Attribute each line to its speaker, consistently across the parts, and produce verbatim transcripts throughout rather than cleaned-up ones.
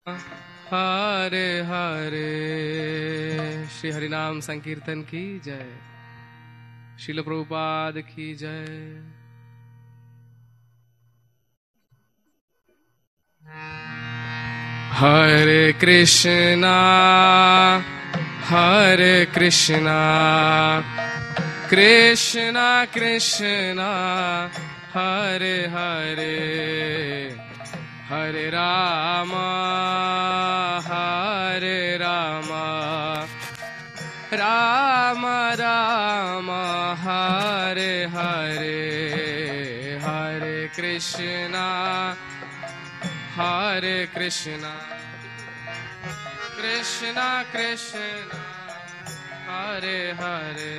Speaker 1: हरे हरे। श्री हरिनाम संकीर्तन की जय। श्रील प्रभुपाद की जय। हरे कृष्णा हरे कृष्णा कृष्णा कृष्णा हरे हरे। हरे राम हरे राम राम राम हरे हरे। हरे कृष्णा हरे कृष्णा कृष्णा कृष्णा हरे हरे।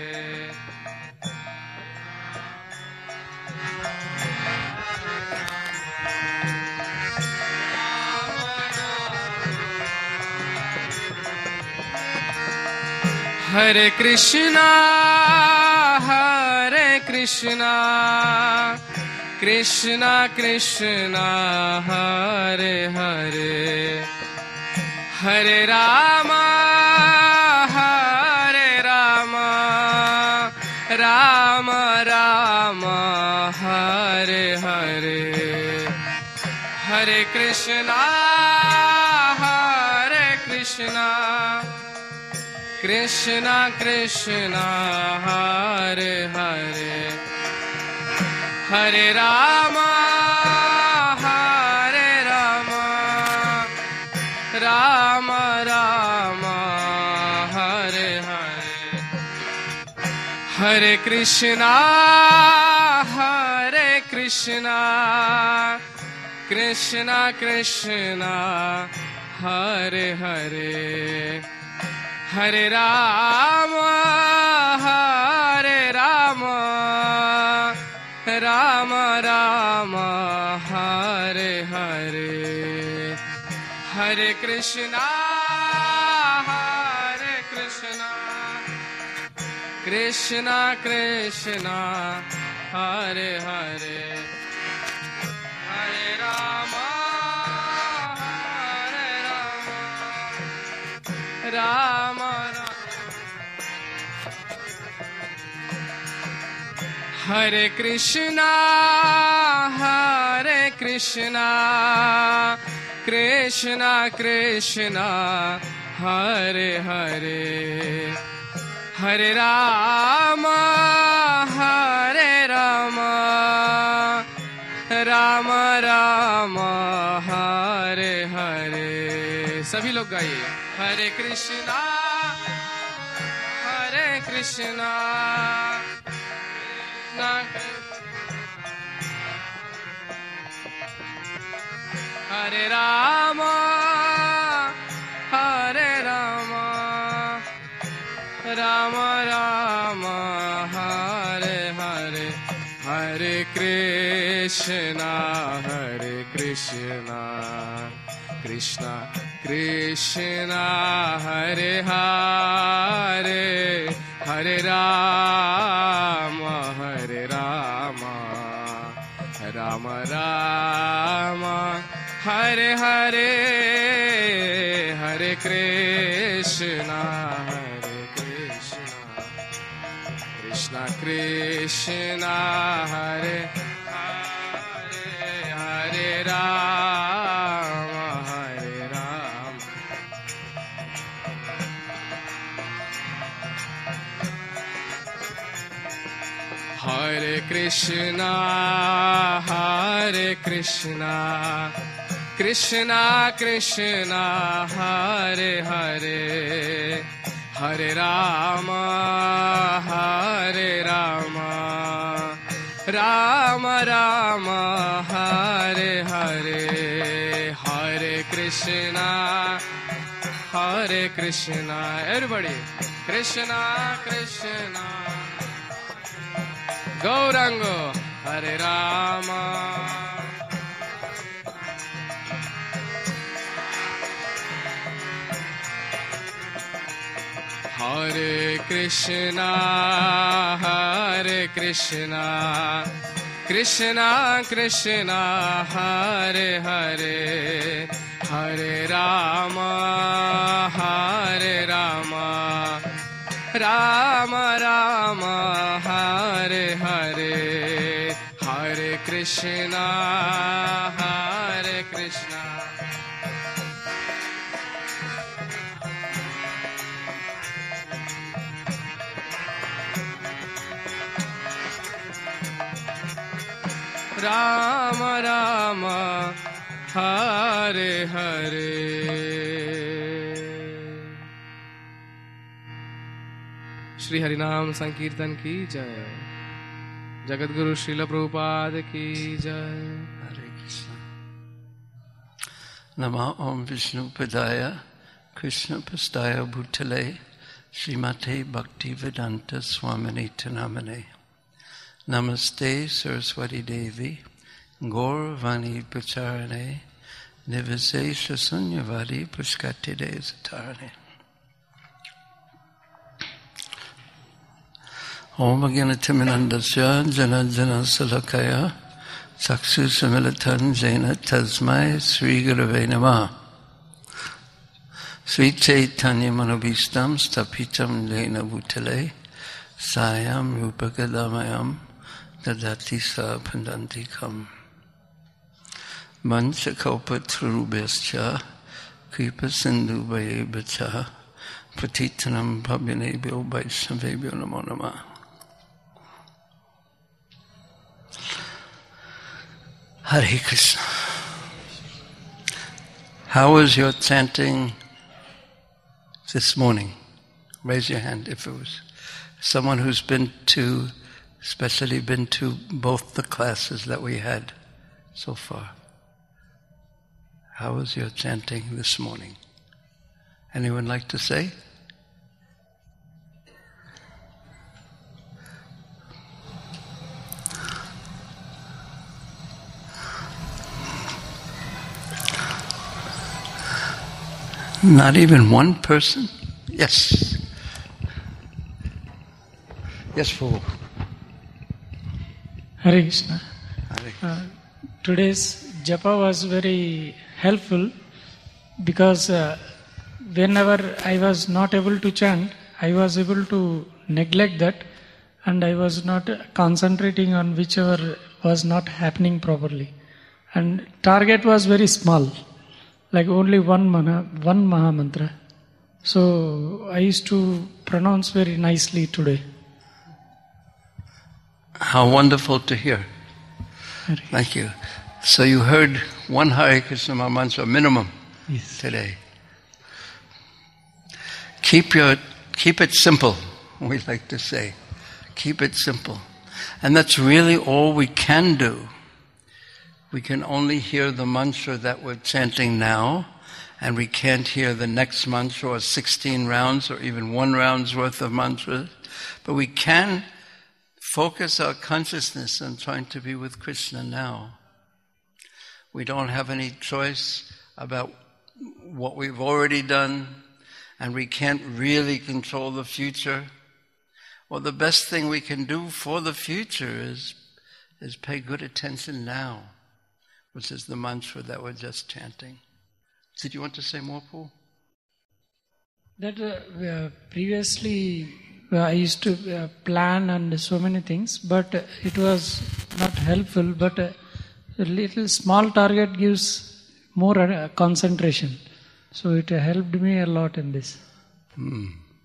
Speaker 1: हरे कृष्णा हरे कृष्णा कृष्णा कृष्णा हरे हरे। हरे राम हरे राम राम राम हरे हरे। हरे कृष्णा हरे कृष्णा कृष्णा कृष्णा हरे हरे। हरे राम हरे राम राम राम हरे हरे। हरे कृष्णा हरे कृष्णा कृष्णा कृष्णा हरे हरे। हरे राम हरे राम राम राम हरे हरे। हरे कृष्णा हरे कृष्णा कृष्णा कृष्णा हरे हरे। हरे राम हरे राम राम हरे कृष्णा हरे कृष्णा कृष्णा कृष्णा हरे हरे। हरे राम हरे राम राम राम हरे हरे। सभी लोग गाइए। Hare Krishna Hare Krishna Hare Ram Hare Ram Ram Ram Hare Hare. Hare Krishna Hare Krishna Krishna Krishna Hare Hare. Hare Ram Hare Ram Ram Ram Hare Hare. Hare Krishna Hare Krishna Krishna Krishna Hare Hare. Hare Ram Hare Ram Hare Krishna Hare Krishna Krishna Krishna Hare Hare. Hare Ram Hare Ram Ram Ram Hare Hare. Hare Krishna Hare Krishna everybody Krishna Krishna Gauranga Hare Ram Hare Krishna Hare Krishna Krishna Krishna Hare Hare. Hare Rama, Hare Rama, Rama Rama, Hare Hare, Hare Krishna, Hare Krishna. Rama Rama, Hare Hare. Shri Harinam Sankirtan ki jai. Jagat Guru Srila Prabhupada ki jai.
Speaker 2: Hare Krishna. Nama Om Vishnu Padaya Krishna Pastaya Bhutale Srimate Bhakti Vedanta Swaminiti Namane. Namaste Saraswati Devi Gauravani Pacharane Nivasesha Sunyavadi Pushkatide Satarane. Om Agyanatiminandasya Jana Jana Salakaya Saksu Samilatan Jena Tasmai Sri Gurave Namah. Sri Chaitanya Manobhistam Stapitam Jena Bhutale Sayam Rupakadamayam Dadati Sa Pandantikam. Manchakopa Trubescha Kripa Sindhu Vayebacha Patitanam Pabhinebhyo Vaishnavebhyo Namo Namah. Hare Krishna. How was your chanting this morning? Raise your hand if it was someone who's been to, especially been to both the classes that we had so far. How was your chanting this morning? Anyone like to say? Not even one person? Yes. Yes, Prabhu.
Speaker 3: Hare Krishna.
Speaker 2: Hare.
Speaker 3: Uh, today's japa was very helpful because uh, whenever I was not able to chant, I was able to neglect that and I was not concentrating on whichever was not happening properly. And target was very small, like only one mana, one Maha Mantra. So I used to pronounce very nicely today.
Speaker 2: How wonderful to hear. Thank you. So you heard one Hare Krishna Maha Mantra minimum
Speaker 3: Yes.
Speaker 2: today. Keep your keep it simple, we like to say. Keep it simple. And that's really all we can do. We can only hear the mantra that we're chanting now, and we can't hear the next mantra or sixteen rounds or even one round's worth of mantras. But we can focus our consciousness on trying to be with Krishna now. We don't have any choice about what we've already done, and we can't really control the future. Well, the best thing we can do for the future is, is pay good attention now, which is the mantra that we're just chanting. Did you want to say more, Paul?
Speaker 3: That uh, uh, previously uh, I used to uh, plan and so many things, but uh, it was not helpful. But uh, a little small target gives more uh, concentration. So it uh, helped me a lot in this.
Speaker 2: Hmm.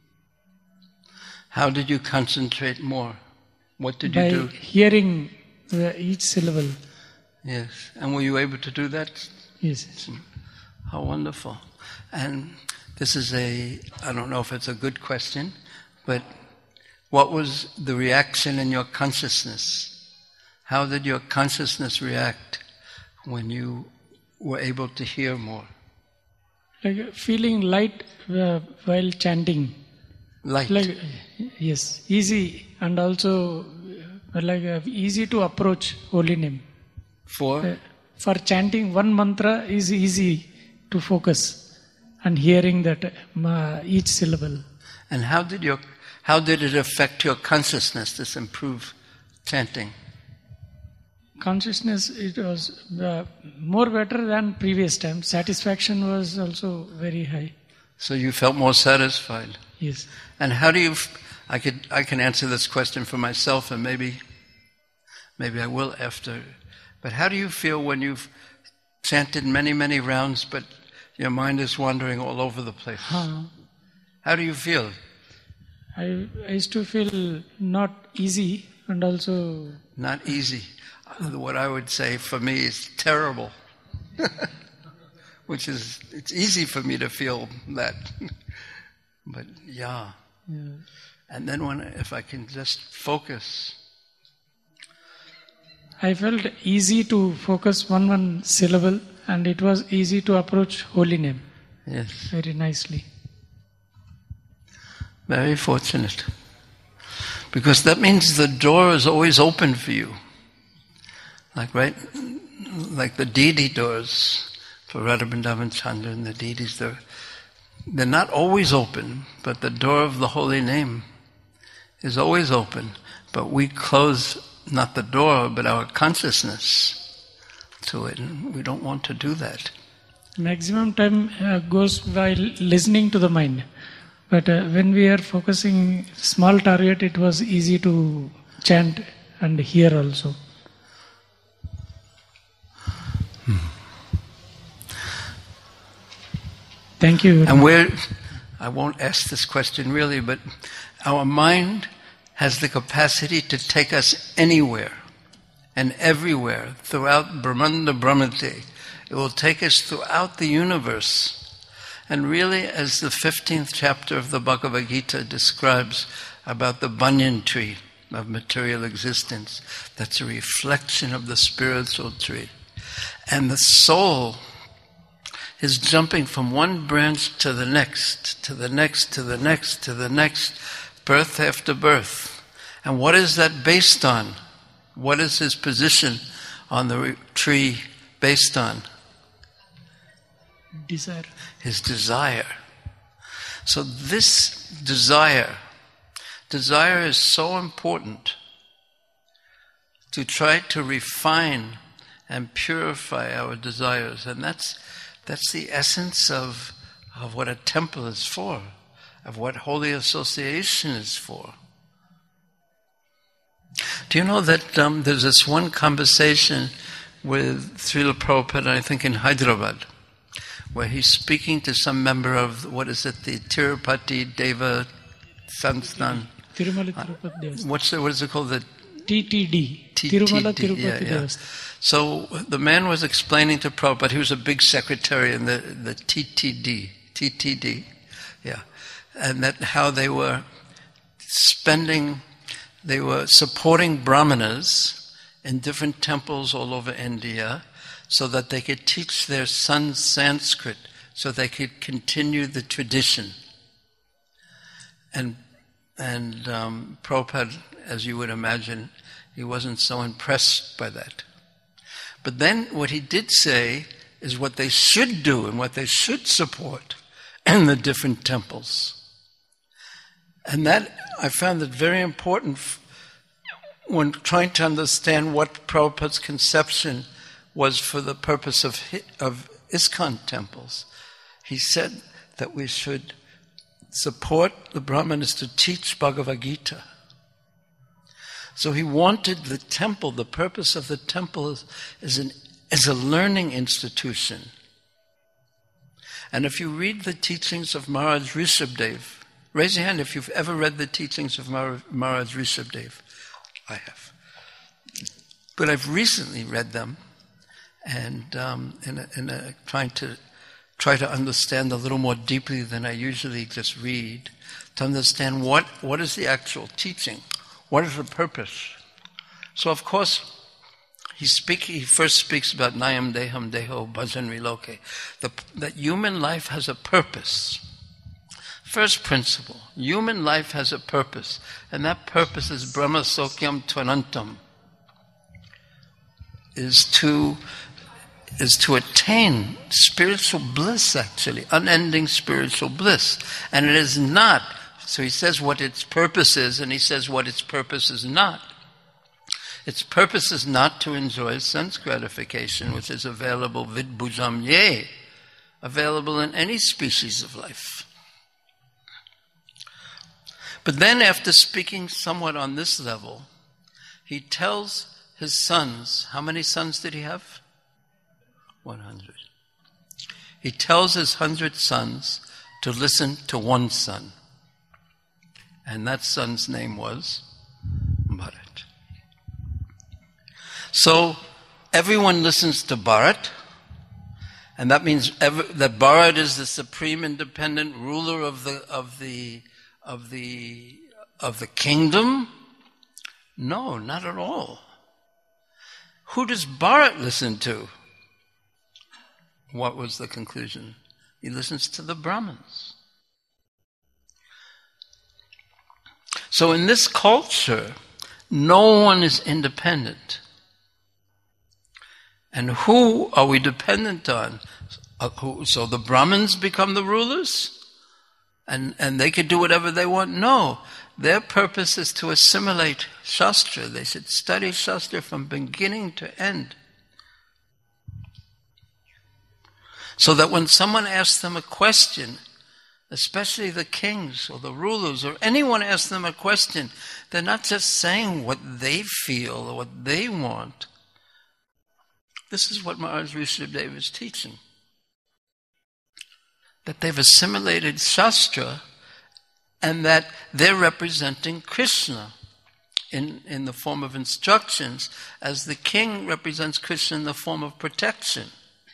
Speaker 2: How did you concentrate more? What did
Speaker 3: By
Speaker 2: you do?
Speaker 3: hearing uh, each syllable.
Speaker 2: Yes. And were you able to do that?
Speaker 3: Yes.
Speaker 2: How wonderful. And this is a, I don't know if it's a good question, but what was the reaction in your consciousness? How did your consciousness react when you were able to hear more?
Speaker 3: Like feeling light uh, while chanting.
Speaker 2: Light.
Speaker 3: Like, yes, easy and also uh, like uh, easy to approach holy name.
Speaker 2: For?
Speaker 3: Uh, for chanting one mantra is easy to focus and hearing that uh, each syllable.
Speaker 2: And how did your, how did it affect your consciousness, this improved chanting?
Speaker 3: consciousness, it was uh, more better than previous time. Satisfaction was also very high.
Speaker 2: So you felt more satisfied.
Speaker 3: Yes.
Speaker 2: And how do you? F- I could. I can answer this question for myself, and maybe, maybe I will after. But how do you feel when you've chanted many, many rounds, but your mind is wandering all over the place?
Speaker 3: Huh.
Speaker 2: How do you feel?
Speaker 3: I, I used to feel not easy and also...
Speaker 2: Not easy. What I would say for me is terrible. Which is, it's easy for me to feel that. But yeah.
Speaker 3: yeah.
Speaker 2: And then when, if I can just focus.
Speaker 3: I felt easy to focus one one syllable, and it was easy to approach holy name.
Speaker 2: Yes.
Speaker 3: Very nicely.
Speaker 2: Very fortunate. Because that means the door is always open for you. Like, right? Like the deity doors for Radha Vrindavan Chandra and the deities, they're, they're not always open, but the door of the holy name is always open. But we close not the door, but our consciousness to it. And we don't want to do that.
Speaker 3: Maximum time uh, goes while listening to the mind. But uh, when we are focusing small target, it was easy to chant and hear also.
Speaker 2: Hmm.
Speaker 3: Thank you.
Speaker 2: And where, I won't ask this question really, but our mind has the capacity to take us anywhere and everywhere throughout Brahmanda Brahmati. It will take us throughout the universe. And really, as the fifteenth chapter of the Bhagavad Gita describes about the banyan tree of material existence, that's a reflection of the spiritual tree. And the soul is jumping from one branch to the next, to the next, to the next, to the next, birth after birth. And what is that based on? What is his position on the re- tree based on?
Speaker 3: Desire.
Speaker 2: His desire. So this desire, desire is so important to try to refine and purify our desires. And that's that's the essence of, of what a temple is for, of what holy association is for. Do you know that um, there's this one conversation with Srila Prabhupada, I think in Hyderabad, where he's speaking to some member of, what is it, the Tirupati Deva Sansthan.
Speaker 3: Tirumala Tirupati Devasthan.
Speaker 2: What's it, what is it called? The
Speaker 3: T T D.
Speaker 2: T T D,
Speaker 3: Tirumala Tirupati
Speaker 2: yeah, yeah.
Speaker 3: Devasthan.
Speaker 2: So the man was explaining to Prabhupada, he was a big secretary in the, the T T D, T T D, yeah, and that how they were spending, they were supporting brahmanas in different temples all over India so that they could teach their sons Sanskrit, so they could continue the tradition. And and um, Prabhupada, as you would imagine, he wasn't so impressed by that. But then what he did say is what they should do and what they should support in the different temples. And that, I found it very important when trying to understand what Prabhupada's conception was for the purpose of of ISKCON temples. He said that we should support the Brahmanas to teach Bhagavad Gita. So he wanted the temple, the purpose of the temple is, is, an, is a learning institution. And if you read the teachings of Maharaj Rishabdev, raise your hand if you've ever read the teachings of Maharaj Rishabdev. I have. But I've recently read them, and um, in, a, in a, trying to try to understand a little more deeply than I usually just read, to understand what, what is the actual teaching, what is the purpose. So of course, he speak. He first speaks about Nayam Deham Deho Bhajan Viloke, the, that human life has a purpose. First principle, human life has a purpose, and that purpose is Brahma Sokyam Tvanantam, is to is to attain spiritual bliss, actually, unending spiritual bliss. And it is not, so he says what its purpose is, and he says what its purpose is not. Its purpose is not to enjoy sense gratification, which is available vid bhujam ye, available in any species of life. But then, after speaking somewhat on this level, he tells his sons, how many sons did he have? one hundred. He tells his hundred sons to listen to one son. And that son's name was Bharat. So everyone listens to Bharat, and that means every, that Bharat is the supreme independent ruler of the of the of the of the kingdom. No, not at all. Who does Bharat listen to? What was the conclusion? He listens to the Brahmins. So in this culture, no one is independent. And who are we dependent on? So the Brahmins become the rulers? And, and they can do whatever they want? No. Their purpose is to assimilate Shastra. They should study Shastra from beginning to end. So that when someone asks them a question, especially the kings or the rulers or anyone asks them a question, they're not just saying what they feel or what they want. This is what Maharaj Rishabhdev is teaching. That they've assimilated Shastra and that they're representing Krishna in, in the form of instructions, as the king represents Krishna in the form of protection.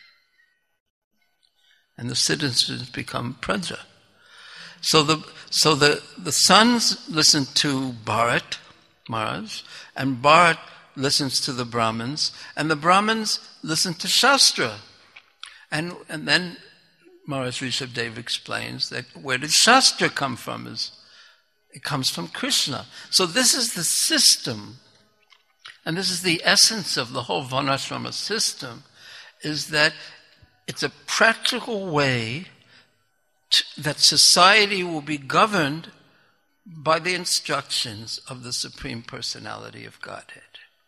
Speaker 2: And the citizens become praja. So the so the, the sons listen to Bharat, Maharaj, and Bharat listens to the Brahmins, and the Brahmins listen to Shastra. And and then Maharaj Rishabhdev explains that where did Shastra come from? Is it comes from Krishna. So this is the system, and this is the essence of the whole Varnashrama system, is that it's a practical way to, that society will be governed by the instructions of the Supreme Personality of Godhead.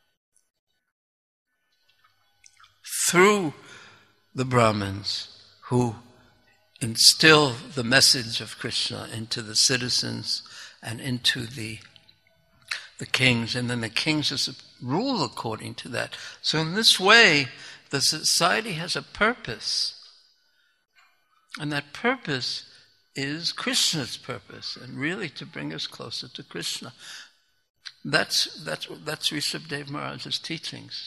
Speaker 2: Through the Brahmins who instill the message of Krishna into the citizens and into the, the kings, and then the kings just rule according to that. So in this way, the society has a purpose, and that purpose is Krishna's purpose, and really to bring us closer to Krishna. That's that's that's Rishabhdev Maharaj's teachings.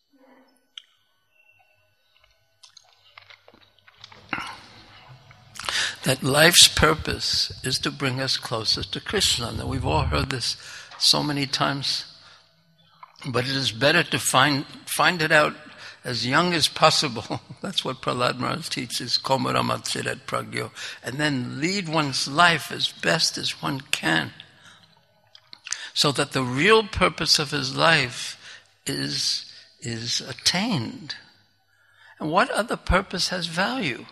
Speaker 2: That life's purpose is to bring us closer to Krishna. Now, we've all heard this so many times, but it is better to find find it out as young as possible. That's what Prahlad Maharaj teaches, Komaramatchirat Pragyo, and then lead one's life as best as one can, so that the real purpose of his life is, is attained. And what other purpose has value?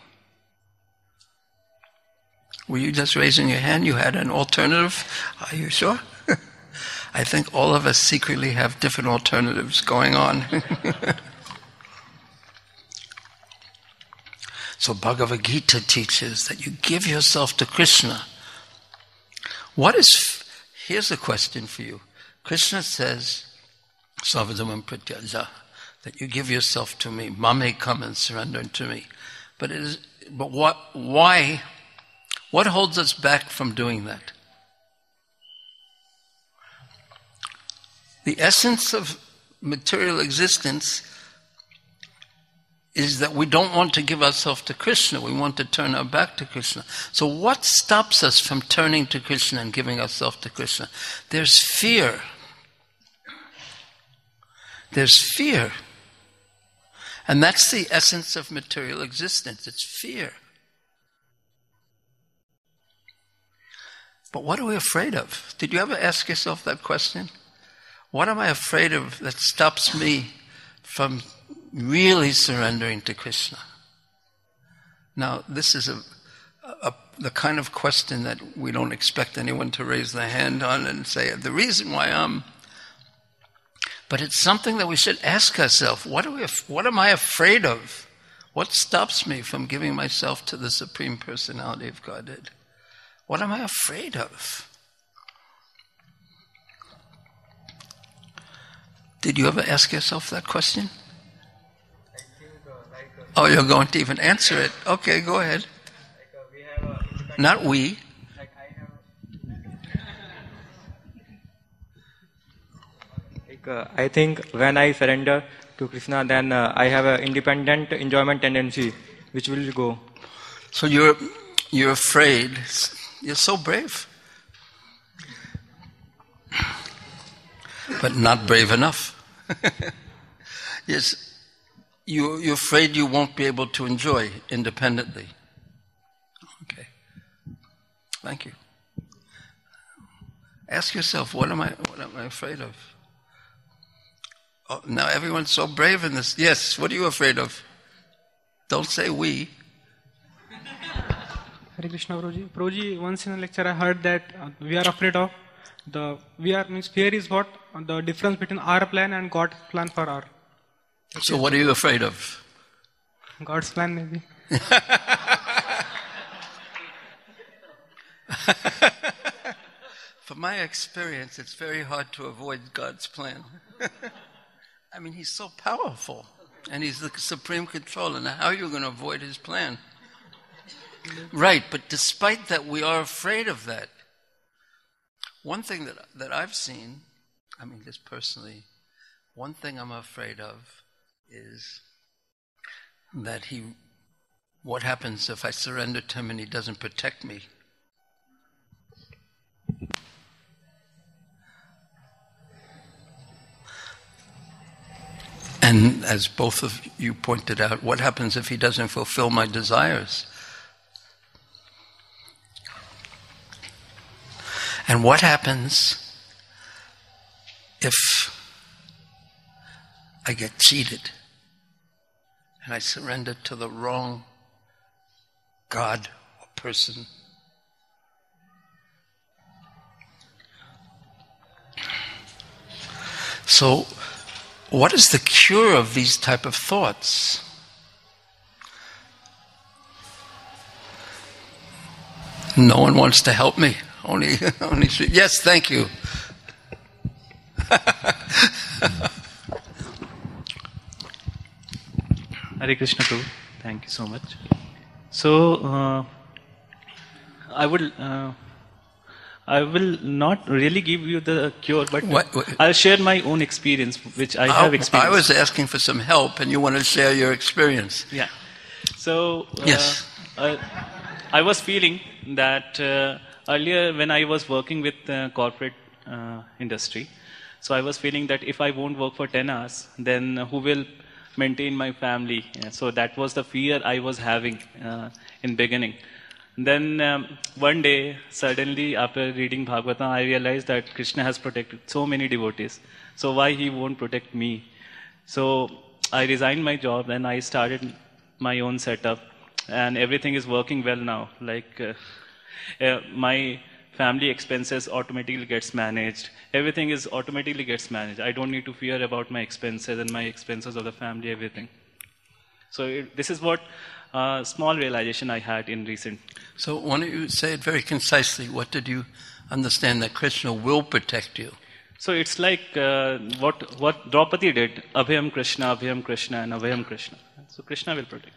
Speaker 2: Were you just raising your hand? You had an alternative? Are you sure? I think all of us secretly have different alternatives going on. So Bhagavad Gita teaches that you give yourself to Krishna. What is, here's a question for you. Krishna says, Savadamam Pratyaja, that you give yourself to me. Mame, come and surrender to me. But it is, but what, why, what holds us back from doing that? The essence of material existence is that we don't want to give ourselves to Krishna. We want to turn our back to Krishna. So what stops us from turning to Krishna and giving ourselves to Krishna? There's fear. There's fear. And that's the essence of material existence. It's fear. But what are we afraid of? Did you ever ask yourself that question? What am I afraid of that stops me from really surrendering to Krishna? Now, this is a, a, the kind of question that we don't expect anyone to raise their hand on and say, the reason why I'm... But it's something that we should ask ourselves, what, are we, what am I afraid of? What stops me from giving myself to the Supreme Personality of Godhead? What am I afraid of? Did you ever ask yourself that question?
Speaker 4: I think, uh, like, uh,
Speaker 2: Oh, you're going to even answer it. Okay, go ahead.
Speaker 4: like uh, we have a independent-
Speaker 2: Not we.
Speaker 4: like I have like uh, I think when I surrender to Krishna, then uh, I have an independent enjoyment tendency, which will go.
Speaker 2: So you're you're afraid. You're so brave. But not brave enough. Yes, you, you're afraid you won't be able to enjoy independently. Okay. Thank you. Ask yourself, what am I what am I afraid of? Oh, now everyone's so brave in this. Yes, what are you afraid of? Don't say we.
Speaker 5: Hare Krishna, Prabhuji. Prabhuji, once in a lecture I heard that uh, we are afraid of the, we are, means fear is what? Uh, the difference between our plan and God's plan for our.
Speaker 2: So what are you afraid of?
Speaker 5: God's plan maybe.
Speaker 2: From my experience, it's very hard to avoid God's plan. I mean, He's so powerful, and He's the supreme controller. Now, how are you going to avoid His plan? Right, but despite that, we are afraid of that. One thing that that I've seen, I mean, just personally, one thing I'm afraid of is that He, what happens if I surrender to Him and He doesn't protect me? And as both of you pointed out, what happens if He doesn't fulfill my desires? And what happens if I get cheated and I surrender to the wrong God or person? So, what is the cure of these type of thoughts? No one wants to help me. Only, only. Yes, thank you.
Speaker 6: Hare Krishna Prabhu, thank you so much. So, uh, I would, uh, I will not really give you the cure, but
Speaker 2: What- what-
Speaker 6: I'll share my own experience, which I have
Speaker 2: I
Speaker 6: experienced.
Speaker 2: was asking for some help, and you want to share your experience.
Speaker 6: Yeah. So, uh,
Speaker 2: Yes.
Speaker 6: uh, I was feeling that uh, earlier when I was working with uh, corporate uh, industry, so I was feeling that if I won't work for ten hours, then who will maintain my family? Yeah, so that was the fear I was having uh, in beginning. Then um, one day, suddenly after reading Bhagavatam, I realized that Krishna has protected so many devotees. So why he won't protect me? So I resigned my job and I started my own setup, and everything is working well now. Like uh, uh, my family expenses automatically gets managed. Everything is automatically gets managed. I don't need to fear about my expenses and my expenses of the family, everything. So it, this is what uh, small realization I had in recent.
Speaker 2: So why don't you say it very concisely? What did you understand that Krishna will protect you?
Speaker 6: So it's like uh, what what Draupadi did, Abhyam Krishna, Abhyam Krishna, and Abhyam Krishna. So Krishna will protect.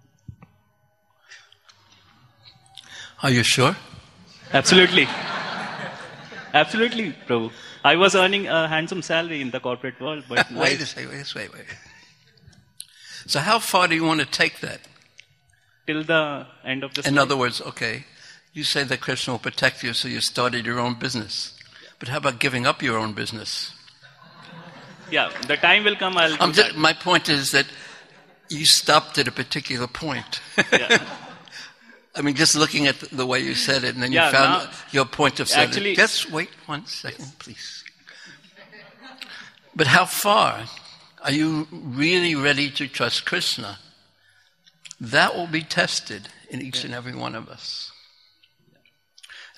Speaker 2: Are you sure?
Speaker 6: Absolutely. Absolutely, Prabhu. I was earning a handsome salary in the corporate world, but
Speaker 2: Wait a second, wait, wait, wait. So how far do you want to take that?
Speaker 6: till the end of the
Speaker 2: In
Speaker 6: life.
Speaker 2: other words, okay, you say that Krishna will protect you, so you started your own business. But how about giving up your own business?
Speaker 6: Yeah, the time will come, I'll do
Speaker 2: I'm just,
Speaker 6: that.
Speaker 2: my point is that you stopped at a particular point.
Speaker 6: Yeah.
Speaker 2: I mean, just looking at the, the way you said it, and then
Speaker 6: Yeah,
Speaker 2: you found
Speaker 6: now-
Speaker 2: your point of saying,
Speaker 6: Actually-
Speaker 2: just wait one second, please. But how far? Are you really ready to trust Krishna? That will be tested in each and every one of us,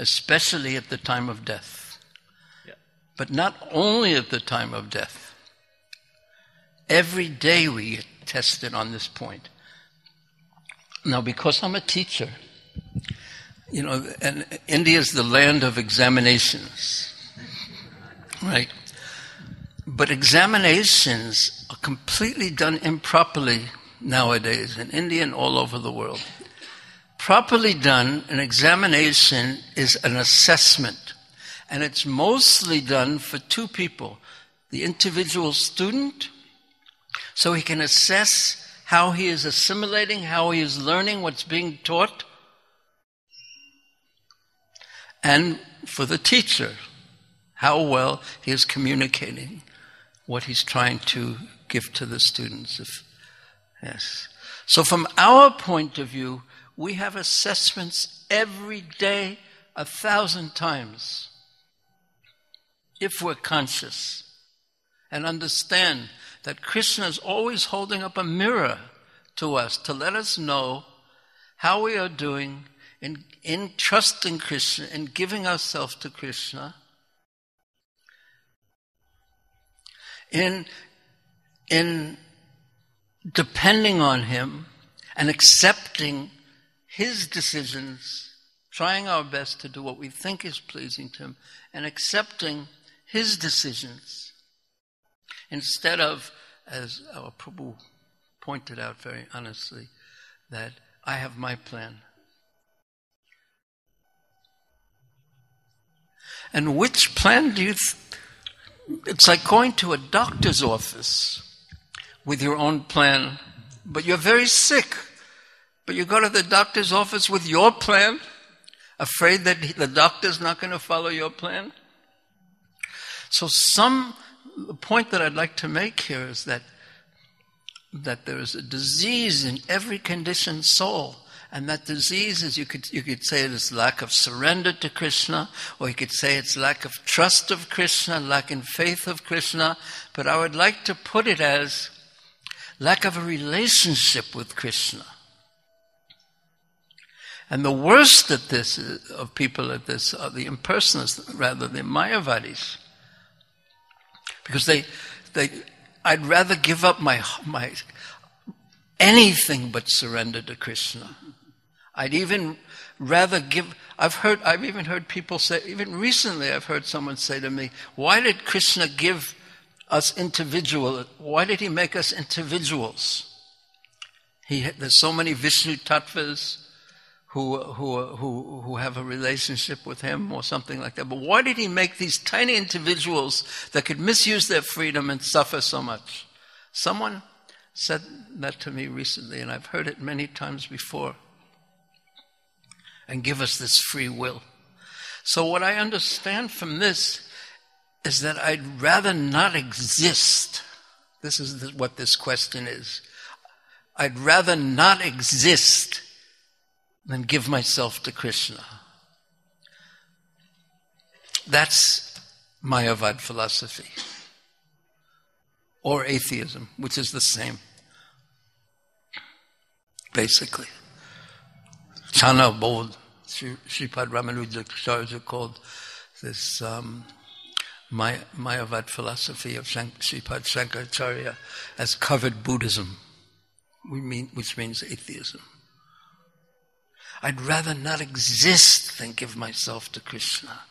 Speaker 2: especially at the time of death.
Speaker 6: Yeah.
Speaker 2: But not only at the time of death, Every day we get tested on this point. Now, because I'm a teacher, you know, and India is the land of examinations, right? But examinations are completely done improperly nowadays in India and all over the world. Properly done, an examination is an assessment, and it's mostly done for two people: the individual student, so he can assess how he is assimilating, how he is learning what's being taught, and for the teacher, how well he is communicating what he's trying to give to the students. If, yes. So from our point of view, we have assessments every day, a thousand times, if we're conscious and understand that Krishna is always holding up a mirror to us to let us know how we are doing in, in trusting Krishna, in giving ourselves to Krishna, in, in depending on Him and accepting His decisions, trying our best to do what we think is pleasing to Him, and accepting His decisions, instead of, as our Prabhu pointed out very honestly, that I have my plan. And which plan do you... Th- it's like going to a doctor's office with your own plan, but you're very sick. But you go to the doctor's office with your plan, afraid that the doctor's not going to follow your plan. So some... The point that I'd like to make here is that that there is a disease in every conditioned soul, and that disease is, you could you could say it is lack of surrender to Krishna, or you could say it's lack of trust of Krishna, lack in faith of Krishna, but I would like to put it as lack of a relationship with Krishna. And the worst at this is, of people at this are the impersonalists, rather the Mayavadis. Because they, they, I'd rather give up my, my, anything but surrender to Krishna. I'd even rather give, I've heard, I've even heard people say, even recently I've heard someone say to me, why did Krishna give us individual, why did He make us individuals? He, there's so many Vishnu Tattvas who, who, who, who have a relationship with Him or something like that. But why did He make these tiny individuals that could misuse their freedom and suffer so much? Someone said that to me recently, and I've heard it many times before. And give us this free will. So what I understand from this is that I'd rather not exist. This is what this question is. I'd rather not exist than give myself to Krishna. That's Mayavad philosophy. Or atheism, which is the same. Basically. Chana Bodh, Sripad Ramanuja called this um, May, Mayavad philosophy of Shank, Sripad Shankaracharya as covered Buddhism, we mean, which means atheism. I'd rather not exist than give myself to Krishna.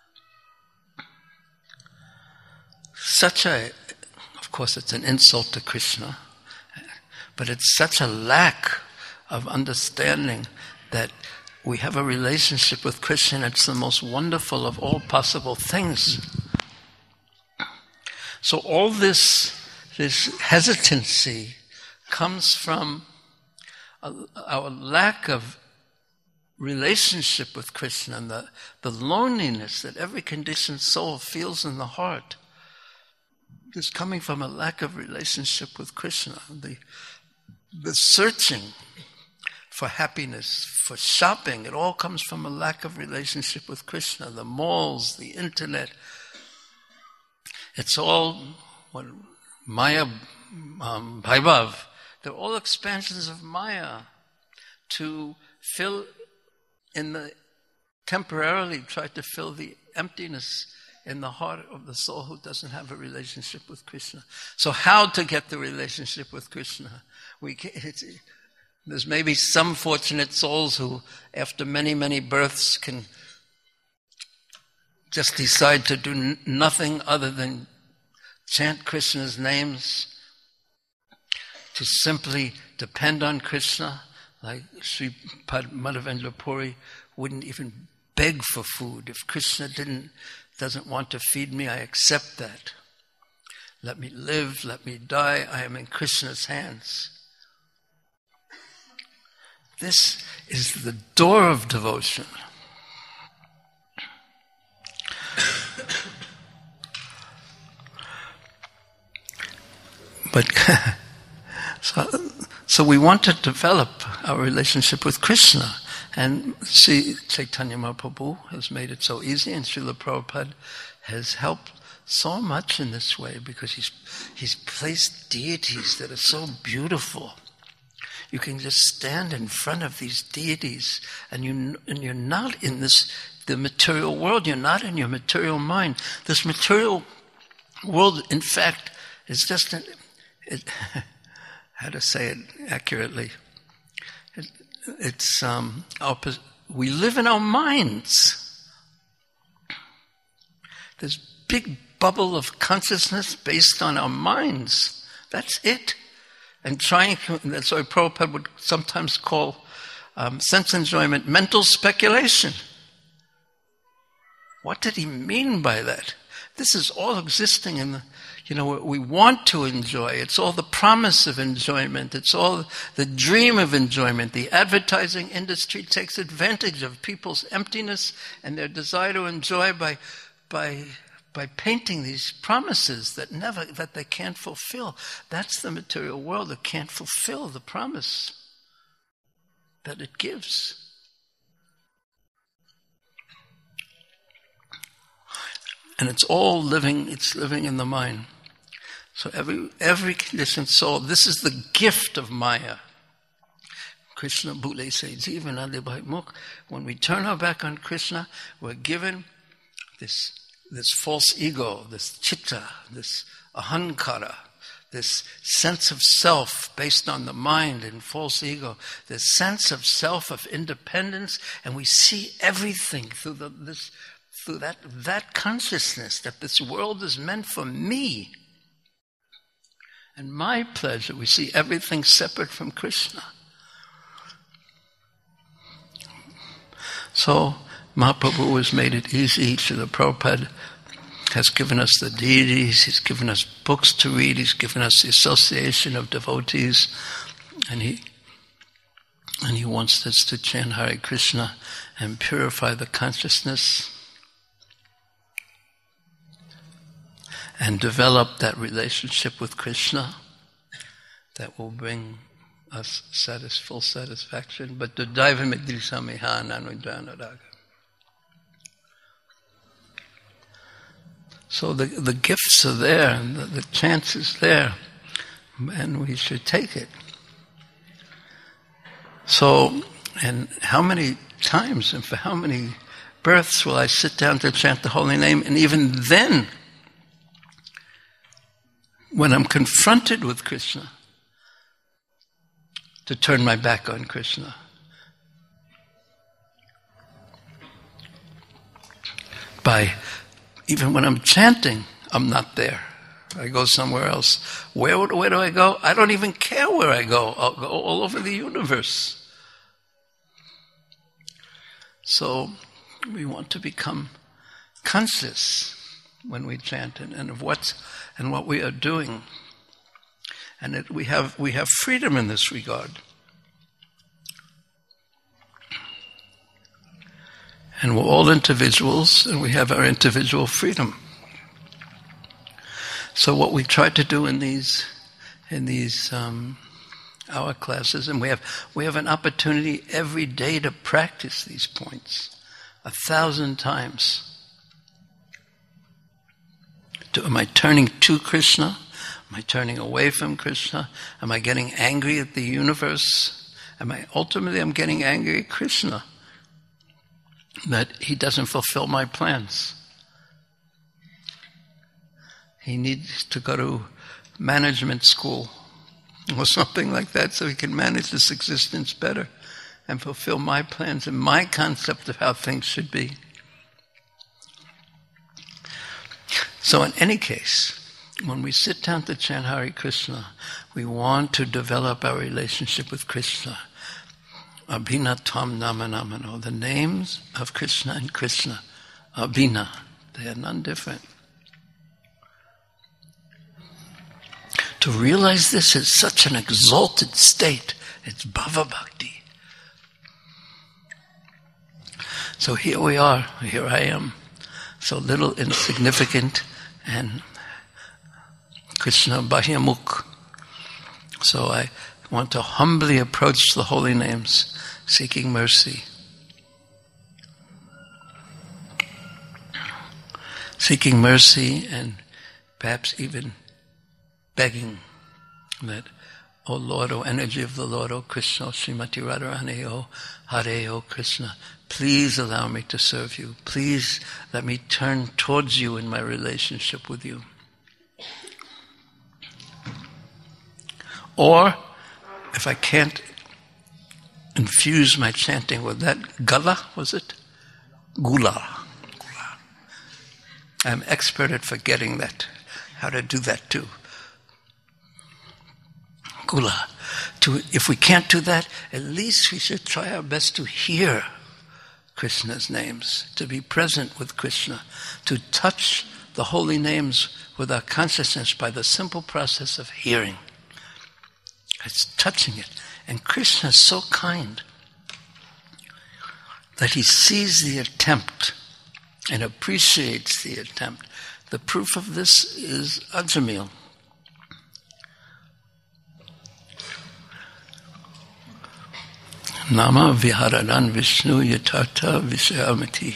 Speaker 2: Such a, of course it's an insult to Krishna, but it's such a lack of understanding that we have a relationship with Krishna. It's the most wonderful of all possible things. So all this, this hesitancy comes from a, our lack of relationship with Krishna and the, the loneliness that every conditioned soul feels in the heart is coming from a lack of relationship with Krishna. The, the searching for happiness, for shopping, it all comes from a lack of relationship with Krishna. The malls, the internet, it's all what Maya, um, Vaibhav, they're all expansions of Maya to fill in the, temporarily try to fill the emptiness in the heart of the soul who doesn't have a relationship with Krishna. So how to get the relationship with Krishna? We can, it's, there's maybe some fortunate souls who, after many, many births, can just decide to do n- nothing other than chant Krishna's names, to simply depend on Krishna, like Sri Madhavendra Puri wouldn't even beg for food. If Krishna didn't doesn't want to feed me, I accept that. Let me live, let me die, I am in Krishna's hands. This is the door of devotion. But so, so we want to develop our relationship with Krishna. And see, Chaitanya Mahaprabhu has made it so easy, and Srila Prabhupada has helped so much in this way because he's he's placed deities that are so beautiful. You can just stand in front of these deities, and you and you're not in this the material world. You're not in your material mind. This material world, in fact, is just an, it, how to say it accurately. It, It's um, our, we live in our minds. This big bubble of consciousness based on our minds. That's it. And trying, that's why Prabhupada would sometimes call um, sense enjoyment mental speculation. What did he mean by that? This is all existing in the, you know, we want to enjoy. It's all the promise of enjoyment. It's all the dream of enjoyment. The advertising industry takes advantage of people's emptiness and their desire to enjoy by, by, by painting these promises that never, that they can't fulfill. That's the material world that can't fulfill the promise that it gives. And it's all living, it's living in the mind. So every every conditioned soul, this is the gift of Maya. Krishna Bhule says, when we turn our back on Krishna, we're given this, this false ego, this chitta, this ahankara, this sense of self based on the mind and false ego, this sense of self, of independence, and we see everything through the, this through that, that consciousness that this world is meant for me and my pleasure. We see everything separate from Krishna. So Mahaprabhu has made it easy. Srila Prabhupada has given us the deities, he's given us books to read, he's given us the association of devotees, and he and he wants us to chant Hare Krishna and purify the consciousness and develop that relationship with Krishna that will bring us satis- full satisfaction. But the Daiva Midrisa Mihan Anudranaraga. So the, the gifts are there, and the, the chance is there, and we should take it. So, and how many times and for how many births will I sit down to chant the holy name? And even then, when I'm confronted with Krishna, to turn my back on Krishna. By, even when I'm chanting, I'm not there. I go somewhere else. Where, where do I go? I don't even care where I go. I'll go all over the universe. So we want to become conscious when we chant and, and of what and what we are doing, and it, we have we have freedom in this regard. And we're all individuals, and we have our individual freedom. So what we try to do in these in these um, our classes, and we have we have an opportunity every day to practice these points a thousand times. Am I turning to Krishna? Am I turning away from Krishna? Am I getting angry at the universe? Am I ultimately I'm getting angry at Krishna that he doesn't fulfill my plans? he needs to go to management school or something like that so he can manage this existence better and fulfill my plans and my concept of how things should be. So in any case, when we sit down to chant Hare Krishna, we want to develop our relationship with Krishna. Abhina Tvam Nama Namano. The names of Krishna and Krishna. Abhina. They are none different. To realize this is such an exalted state. It's Bhava Bhakti. So here we are. Here I am. So little, insignificant, and Krishna Bahyamukh. So I want to humbly approach the holy names, seeking mercy. Seeking mercy and perhaps even begging that, O Lord, O energy of the Lord, O Krishna, O Srimati Radharani, O Hare, O Krishna, please allow me to serve you. Please let me turn towards you in my relationship with you. Or, if I can't infuse my chanting with that, gala, was it? Gula. Gula. I'm expert at forgetting that, how to do that too. Gula. To, if we can't do that, at least we should try our best to hear Krishna's names, to be present with Krishna, to touch the holy names with our consciousness by the simple process of hearing. It's touching it. And Krishna is so kind that he sees the attempt and appreciates the attempt. The proof of this is Ajamil. Nama Viharadan Vishnu Yatartha Vishayamati.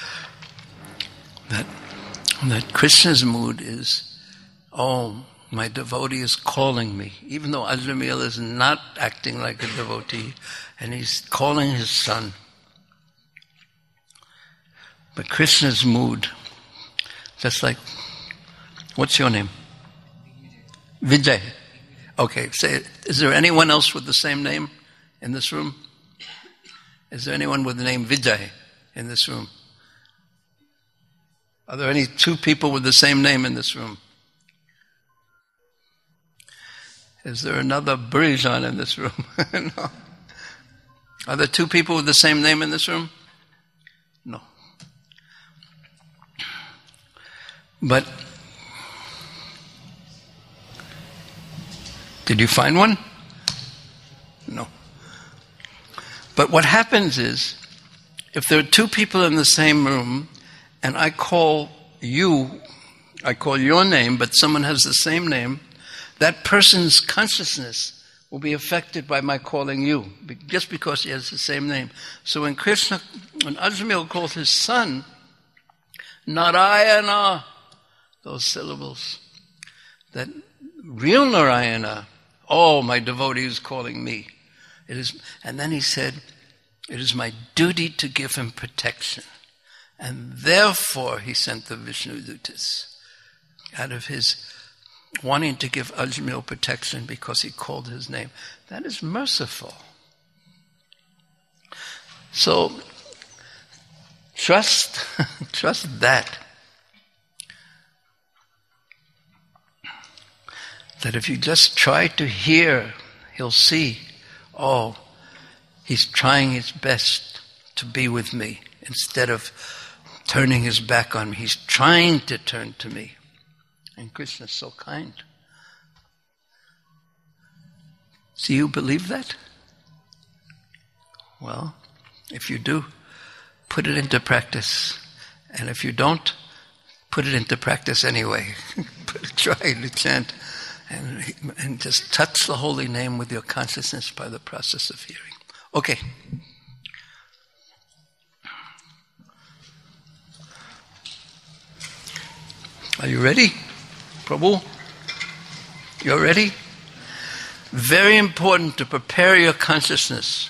Speaker 2: That, that Krishna's mood is, oh, my devotee is calling me. Even though Ajamil is not acting like a devotee, and he's calling his son. But Krishna's mood, just like, what's your name? Vijay. Okay, say, is there anyone else with the same name in this room? Is there anyone with the name Vijay in this room? Are there any two people with the same name in this room? Is there another Brijan in this room? No. Are there two people with the same name in this room? No. But did you find one? No. But what happens is, if there are two people in the same room, and I call you, I call your name, but someone has the same name, that person's consciousness will be affected by my calling you, just because he has the same name. So when Krishna, when Ajamil calls his son, Narayana, those syllables, that real Narayana, oh, my devotee is calling me. It is, and then he said, it is my duty to give him protection. And therefore he sent the Vishnu Dutas out of his wanting to give Ajamil protection because he called his name. That is merciful. So, trust, trust that. That if you just try to hear, he'll see, oh, he's trying his best to be with me instead of turning his back on me. He's trying to turn to me. And Krishna is so kind. Do you believe that? Well, if you do, put it into practice. And if you don't, put it into practice anyway. Try to chant and, and just touch the holy name with your consciousness by the process of hearing. Okay. Are you ready? Prabhu? You're ready? Very important to prepare your consciousness.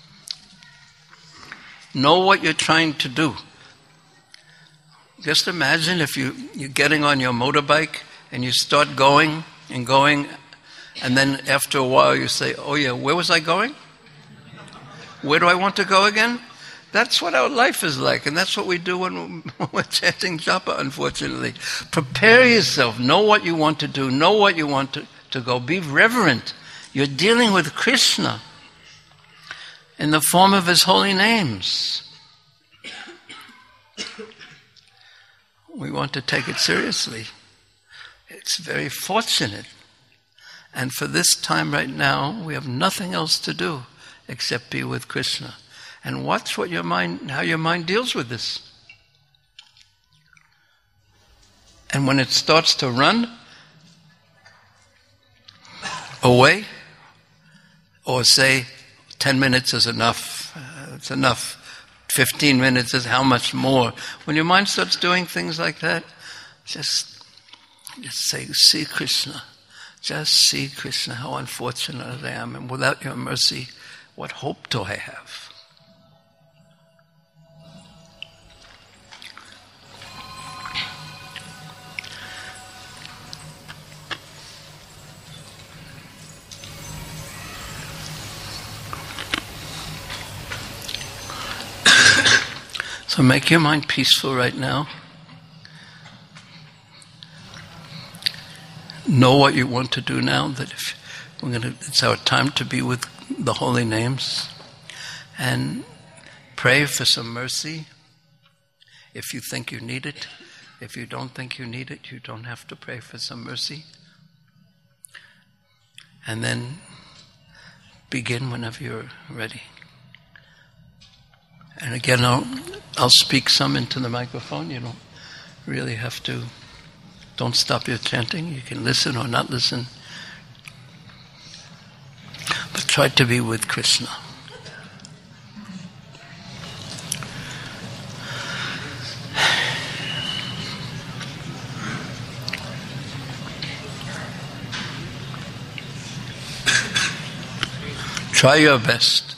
Speaker 2: Know what you're trying to do. Just imagine if you, you're getting on your motorbike and you start going and going, and then after a while you say, oh yeah, where was I going? Where do I want to go again? That's what our life is like, and that's what we do when we're chanting japa, unfortunately. Prepare yourself. Know what you want to do. Know what you want to, to go. Be reverent. You're dealing with Krishna in the form of His holy names. We want to take it seriously. It's very fortunate. And for this time right now, we have nothing else to do except be with Krishna. And watch what your mind, how your mind deals with this. And when it starts to run away, or say, ten minutes is enough, uh, it's enough, fifteen minutes is how much more. When your mind starts doing things like that, just, just say, see Krishna. Just see Krishna, how unfortunate I am. And without your mercy, what hope do I have? So make your mind peaceful right now. Know what you want to do now. That if we're gonna, it's our time to be with the holy names, and pray for some mercy. If you think you need it, if you don't think you need it, you don't have to pray for some mercy. And then begin whenever you're ready. And again, I'll, I'll speak some into the microphone. You don't really have to, don't stop your chanting. You can listen or not listen. But try to be with Krishna. Try your best.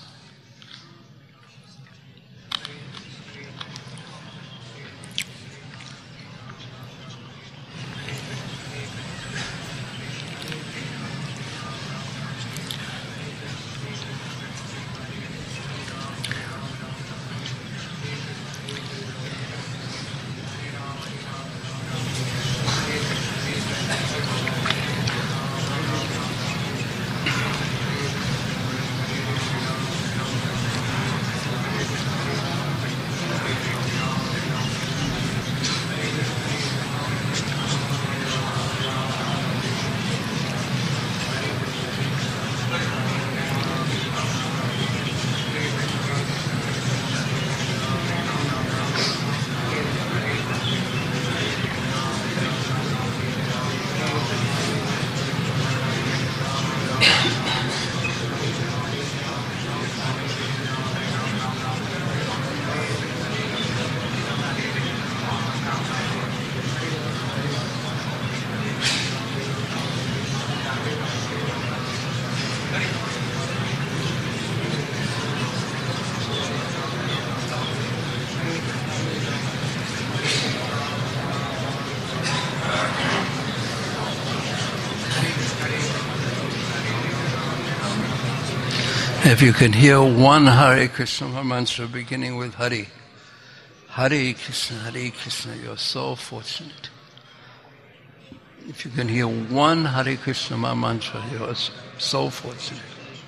Speaker 2: If you can hear one Hare Krishna mantra beginning with Hari, Hare Krishna, Hare Krishna, you're so fortunate. If you can hear one Hare Krishna mantra, you're so fortunate.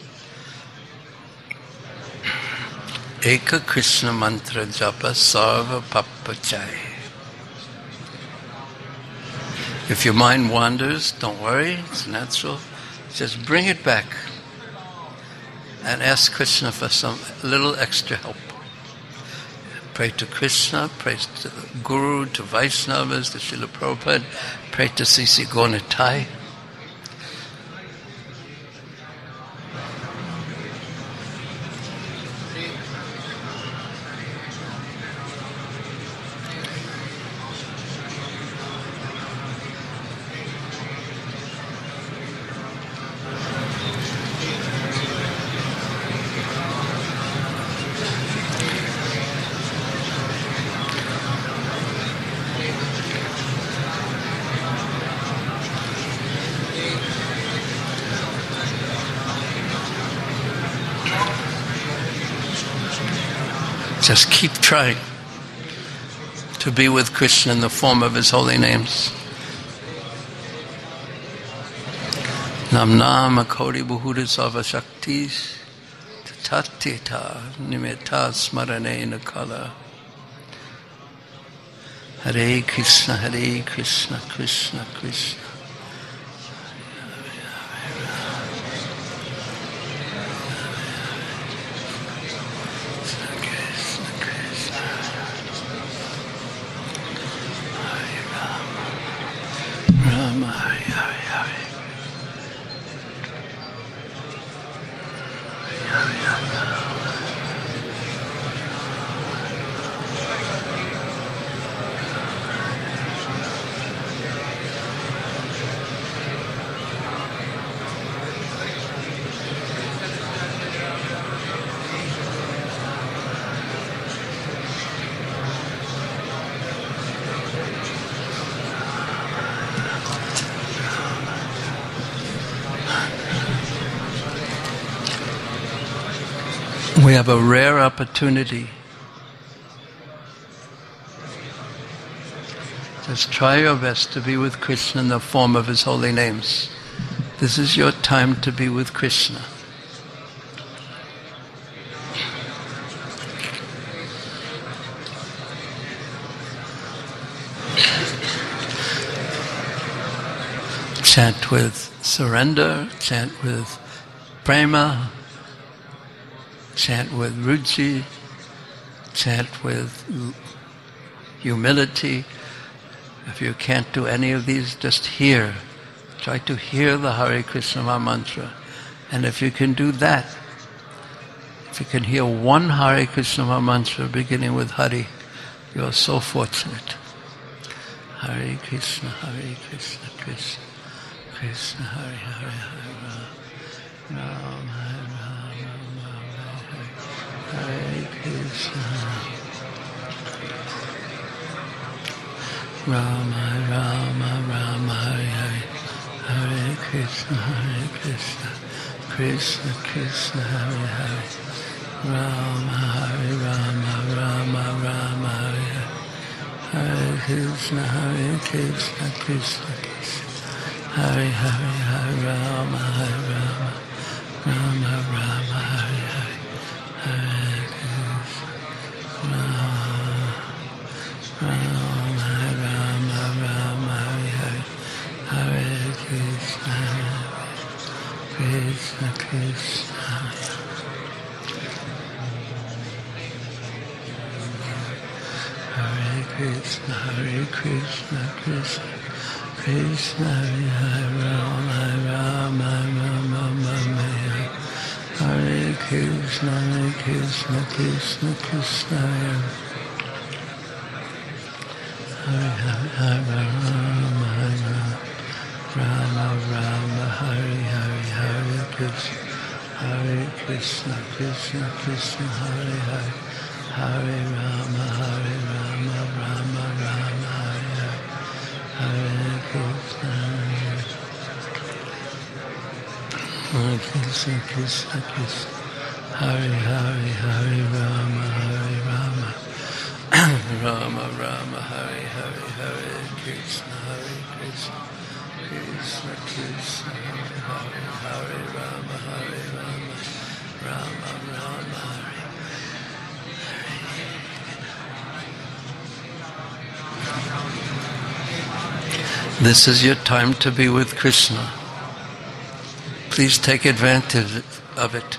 Speaker 2: Eka Krishna mantra japa sarva papachai. If your mind wanders, don't worry, it's natural. Just bring it back. And ask Krishna for some little extra help. Pray to Krishna, pray to the Guru, to Vaishnavas, to Srila Prabhupada, pray to C C Gaurnitai. Just keep trying to be with Krishna in the form of His holy names. Nam nama kodi buhuda sarva shaktis tatita nimitta smarane nakala. Hare Krishna, Hare Krishna, Krishna Krishna. Rama, Hare Hare Hare. We have a rare opportunity. Just try your best to be with Krishna in the form of His holy names. This is your time to be with Krishna. Chant with surrender, chant with prema, chant with ruchi, chant with humility. If you can't do any of these, just hear. Try to hear the Hare Krishna Maha Mantra. And if you can do that, if you can hear one Hare Krishna Maha Mantra beginning with Hari, you are so fortunate. Hare Krishna, Hare Krishna, Krishna, Krishna, Hare Hare, Hare Ram, Ram, Hare Hare Krishna, Rama, Rama, Rama, Hare Hare, Hare Krishna, Hare Krishna, Krishna, Krishna, Hare Hare, Rama, Hare Rama, Rama, Rama, Hare Hare, Hare Krishna, Hare Krishna, Krishna, Krishna, Hare Hare, Hare Rama, Hare Rama, Rama, Rama, Hare Hare, Hare Krishna, Rama, Rama, Rama, Rama, Hare Hare, Hare Krishna, Krishna, Krishna. Hare Krishna, Hare Krishna, Krishna, Krishna, Hare Hare, Rama, Rama, Rama, Rama, Hare Hare Krishna, Hare Krishna, Krishna, Krishna, Hare Hare, Hare Rama, Hare Rama, Rama, Hare Hare, Hare Krishna, Hare Krishna, Krishna, Krishna, Hare Hare, Hare Rama, Hare Rama, Rama, Rama, Hare Hare, Hare Krishna, Hare Krishna, Krishna, Krishna, Hare Hare, Hare Rama, Hare Rama, Rama, Rama, Hare Hare, Hare Krishna, Hare Krishna, Krishna, Krishna, Hare Hare, Hare Rama, Hare Rama, Rama, Rama, Hare. This is your time to be with Krishna. Please take advantage of it.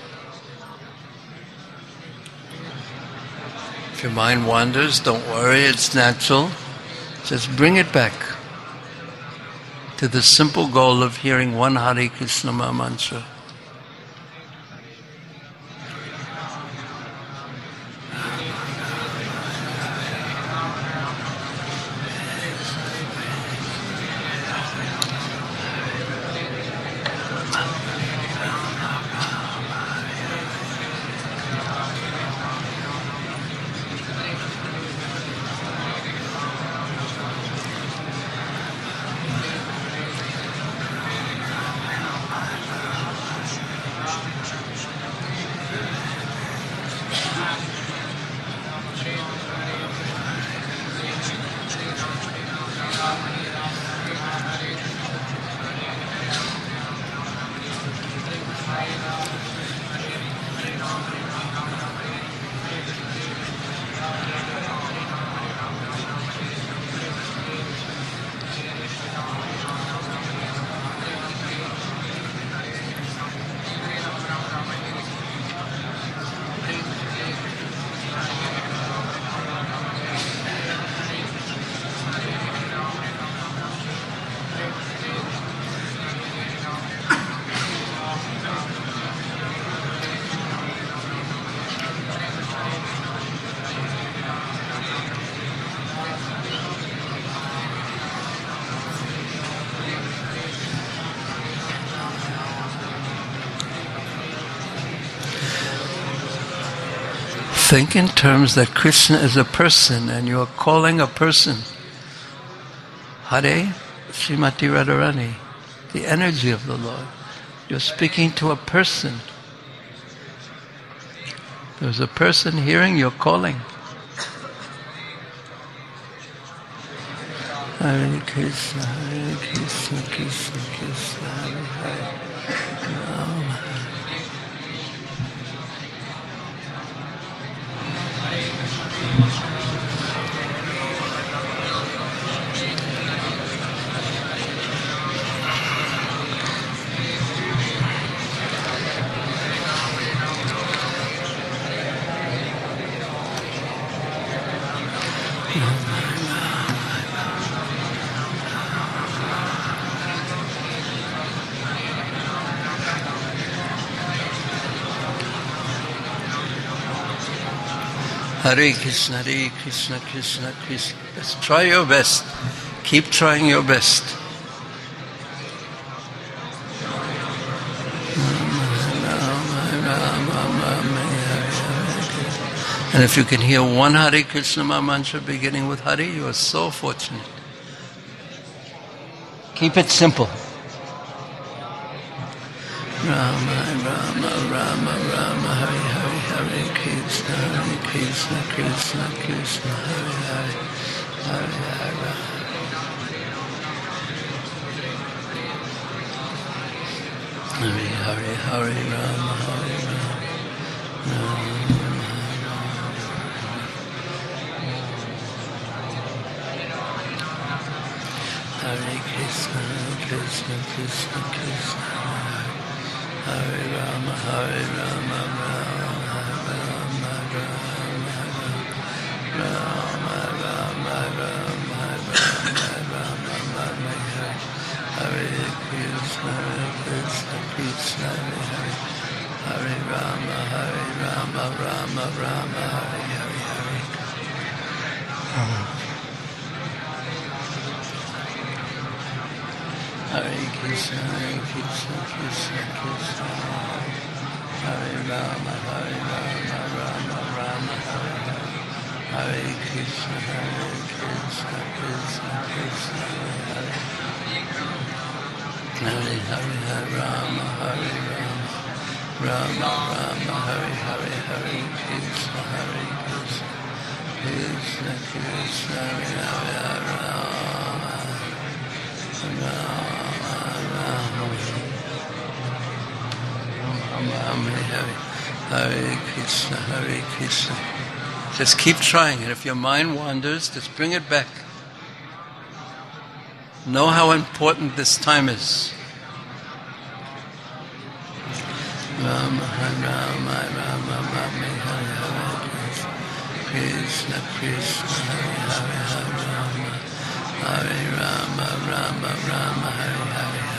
Speaker 2: If your mind wanders, don't worry, it's natural. Just bring it back to the simple goal of hearing one Hare Krishna Maha Mantra. think in terms that Krishna is a person and you are calling a person. Hare Srimati Radharani, the energy of the Lord. You're speaking to a person. There's a person hearing your calling. Hare Krishna, Hare Krishna, Krishna Krishna, Hare Hare. Rama. Hare Krishna, Hare Krishna, Krishna Krishna. Just try your best. Keep trying your best. And if you can hear one Hare Krishna mantra beginning with Hare, you are so fortunate. Keep it simple. Rama, Rama, Rama, Rama, Hare, Hare, Hare Krishna, Hare Krishna, Krishna, Krishna, Hare, Hare, Hare, Hare. Hare, Hare, Hare Rama, Hare Rama, Rama. Hare Krishna, Krishna, Krishna, Krishna, Hare Rama, Hare Rama, Rama, Rama, Rama, Rama, Rama, Rama, Rama, Rama, Hare Krishna, Krishna, Krishna, Hare Hare Rama, Hare Rama, Rama, Rama, Hare Hare Hare. Hare Krishna, Hare Krishna, Krishna Krishna, Hare Rama, Hare Rama, Rama Rama, Hare Hare. Hare Krishna, Hare Krishna, Krishna Krishna, Hare Hare, Hare Hare Rama, Hare Rama, Rama Rama, Hare Hare, Hare Krishna, Hare Krishna, Krishna Krishna, Hare Hare Rama, Rama. Hare Krishna, Hare Krishna. Just keep trying, and if your mind wanders, just bring it back. Know how important this time is. Rama, Rama, Rama, Rama, Hare Hare Krishna, Krishna, Hare Hare, Hare Rama, Hare Rama, Rama, Rama, Hare Hare, Hare.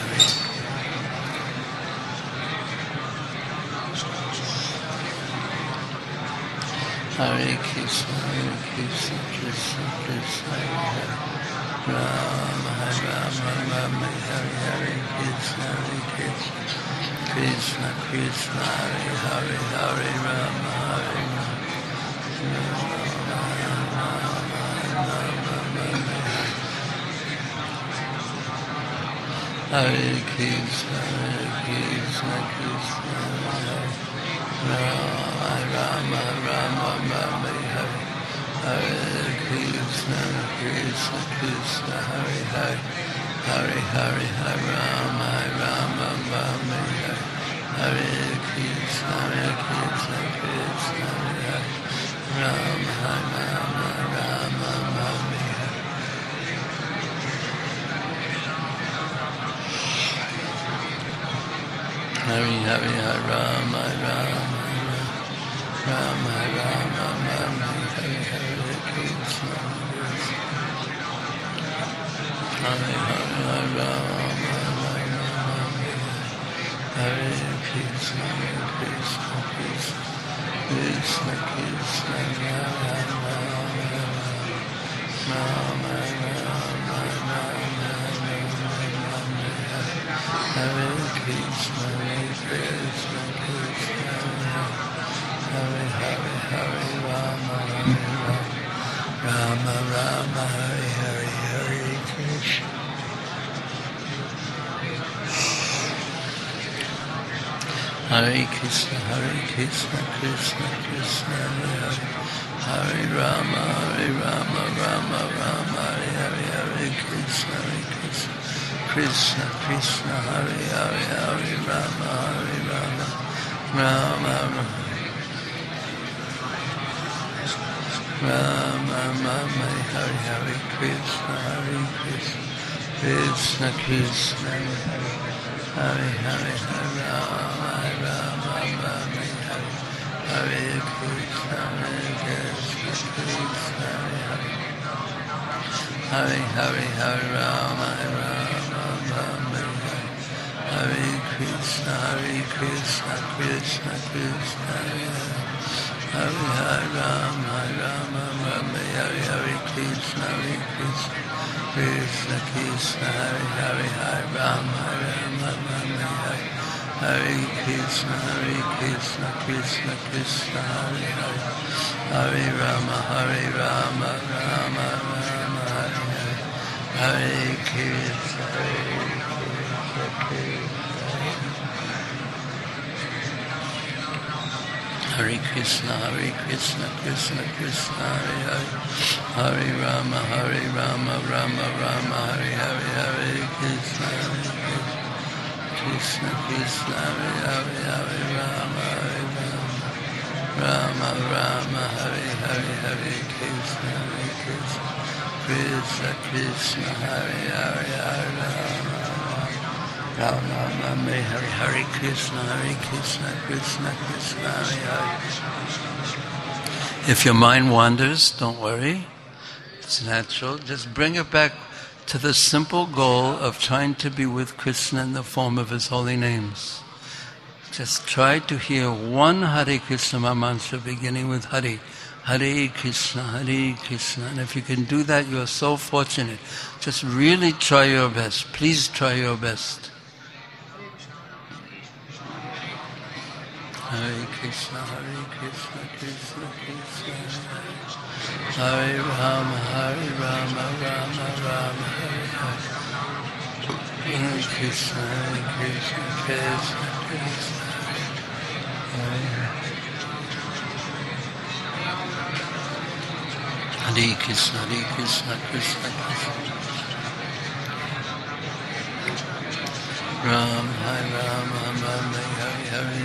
Speaker 2: Hare Krishna, Hare Krishna, Krishna Krishna, Hare Rama, Hare Rama, Rama, Hare Hare Krishna, Hare Krishna, Krishna Krishna, Hare Hare, Hare Rama, Hare Rama, Hare Krishna, Hare Krishna, Krishna Hare Rama, Rama, Rama, Rama, Hare Hare Krishna, Krishna Krishna, Hare Hare, Hare Hare, Hare Rama, Rama, Rama, Hare Hare Krishna, Hare Krishna, Krishna Hare Rama, Rama, Rama, Rama, Hare. Hare Hare, Hare Rama, Rama, Rama, Rama, Rama, Hare Hare Krishna, Hare Hare, Hare Rama, Rama, Hare Krishna, Krishna Krishna, Krishna Krishna, Hare Rama, Rama, Rama, Rama, Hare Krishna, Krishna Krishna, Hare Hare, Hare Hare Rama, Hare Rama, Rama Rama, Hare Hare, Hare Krishna. Hare Krishna, Hare Krishna, Krishna Krishna, Hare Hare, Hare Rama, Hare Rama, Rama Rama, Hare Hare, Hare Krishna, Hare Krishna, Krishna Krishna, Hare Hare, Hare Rama, Hare Rama, Rama Rama, Rama Rama, Hare Hare, Krishna, Hare Krishna, Krishna Krishna, Hare Hare, Hare Rama, Hare Rama, Rama Hare, Hare Krishna, Hare Krishna, Krishna Hare Hare, Hare Hare Rama, Hare Rama, Rama Hare, Hare Krishna, Hare Krishna, Krishna Krishna Hare Hare, Hare Rama, Hare Rama, Rama Hare, Hare Krishna, Hare Krishna, Krishna Krishna Hare Hare, Hare Rama, Hare Rama, Rama Hare, Hare Krishna, Hare Krishna, Krishna Krishna Hare Hare, Hare Rama, Hare Rama, Rama Rama Hare Hare, Hare Krishna, Hare Krishna, Krishna Hare Krishna, Hare Krishna, Krishna Krishna Hare Hare, Hare Rama, Hare Rama, Rama Rama Hare Hare, Hare Krishna, Hare Krishna, Krishna Hare Hare, Hare Rama, Hare Rama, Rama Rama Hare Hare, Hare Krishna, Hare Krishna, Krishna Krishna Hare Hare, Hare Rama, Rama Rama Hare Hare Krishna, Hare Krishna, Krishna Krishna Hare Hare. If your mind wanders, don't worry. It's natural. Just bring it back to the simple goal of trying to be with Krishna in the form of His holy names. Just try to hear one Hare Krishna mantra beginning with Hare. Hare Krishna, Hare Krishna. And if you can do that, you are so fortunate. Just really try your best. Please try your best. Hare Krishna, Hare Krishna, Krishna Krishna, Hare Rama, Hare Rama, Rama Rama, Hare Hare. Hare Krishna, Hare Krishna, Krishna Krishna, Hare Hare. Hare Krishna, Hare Krishna, Krishna Krishna, Ram, Hare Rama, Rama Hare Hare,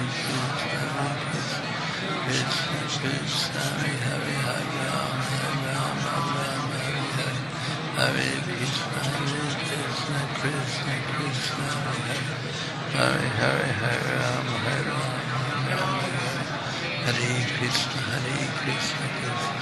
Speaker 2: Krishna Krishna, Hare Hare, Hare Rama, Hare Rama, Rama Hare Hare, Hare Krishna, Hare Krishna, Krishna Krishna, Hare Hare, Hare Rama, Hare Rama, Rama Hare, Hare Krishna, Hare Krishna, Krishna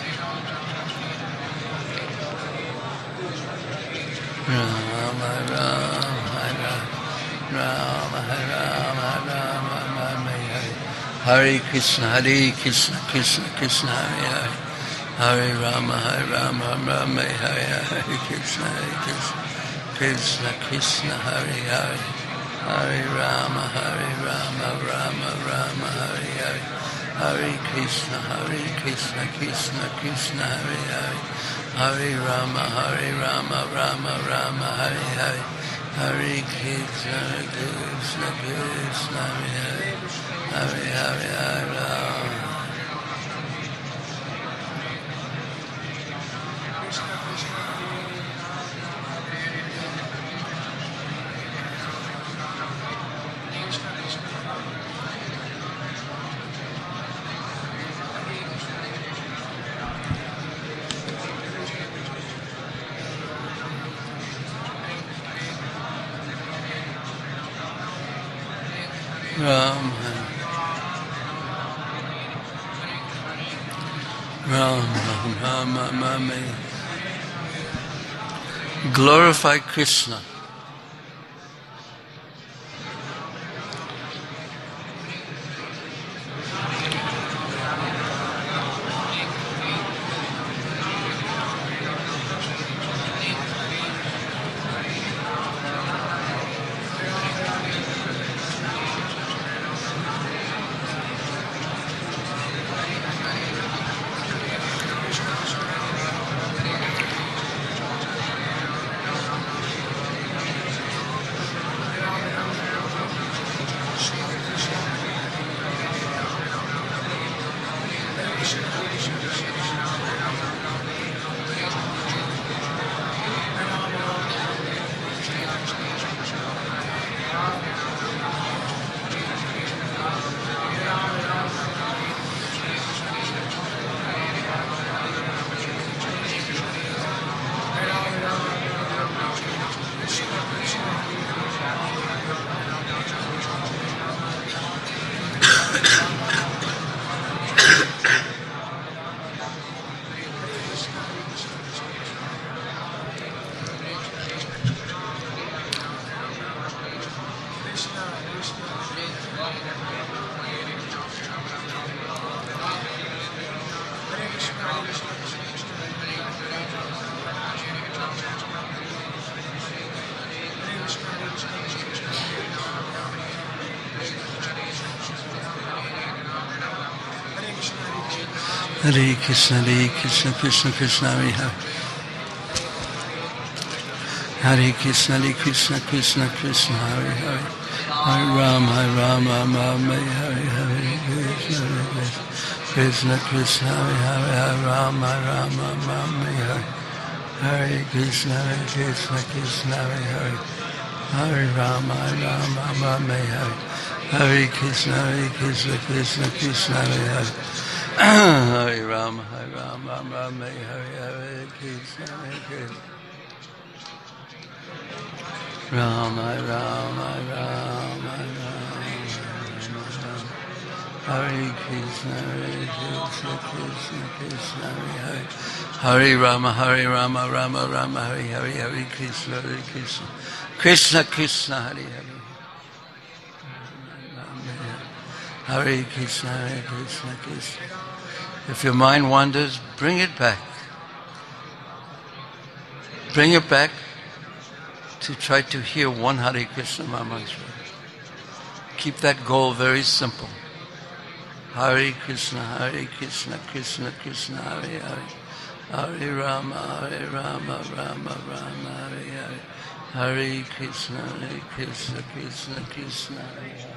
Speaker 2: Rama, Rama, Rama, Rama, Rama, Rama, Rama, Hare, Hare Krishna, Hare Krishna, Krishna Krishna, Hare Hare, Hare Rama, Hare Rama, Rama, Hare, Hare Krishna, Hare Krishna, Krishna Krishna, Hare Hare, Hare Rama, Hare Rama, Rama, Rama, Hare Hare, Hare Krishna, Hare Krishna, Krishna Krishna, Hare Hare, Hare Rama, Hare Rama, Rama, Rama, Hare Hare, Hare Krishna, Krishna Krishna, Hare Hare, Hare Hare, Hare Rama. Ram, Ram, Ram, Ram, Ram, glorify Krishna. Hare Krishna, Hare Krishna, Krishna Krishna, Hare Hare. Hare Krishna, Hare Krishna, Krishna Krishna, Hare Hare. Hare Rama, Hare Rama, Rama Hare Hare. Krishna Krishna, Hare Hare. Hare Rama, Rama, Rama Hare. Hare Krishna, Hare Krishna, Krishna Hare Hare. Hare Rama, Rama, Rama Hare. Hare Krishna, Hare Krishna, Krishna Krishna Hare Hare. Hare Rama, Hare Rama, Rama Hare. Hare Krishna, Hare Krishna. Rama, Rama, Rama, Rama, Hare Krishna, Hare Krishna, Krishna Krishna Hare Hare. Hare Rama, Hare Rama, Rama Rama, Hare Hare. Hare Krishna, Hare Krishna, Krishna Krishna Hare Hare. Hare Krishna, Hare Krishna, Krishna. If your mind wanders, bring it back. Bring it back to try to hear one Hare Krishna mantra. Keep that goal very simple. Hare Krishna, Hare Krishna, Krishna Krishna, Hare Hare. Hare Rama, Hare Rama, Rama Rama, Hare Hare. Hare Krishna, Hare Krishna, Krishna Krishna, Hare Hare.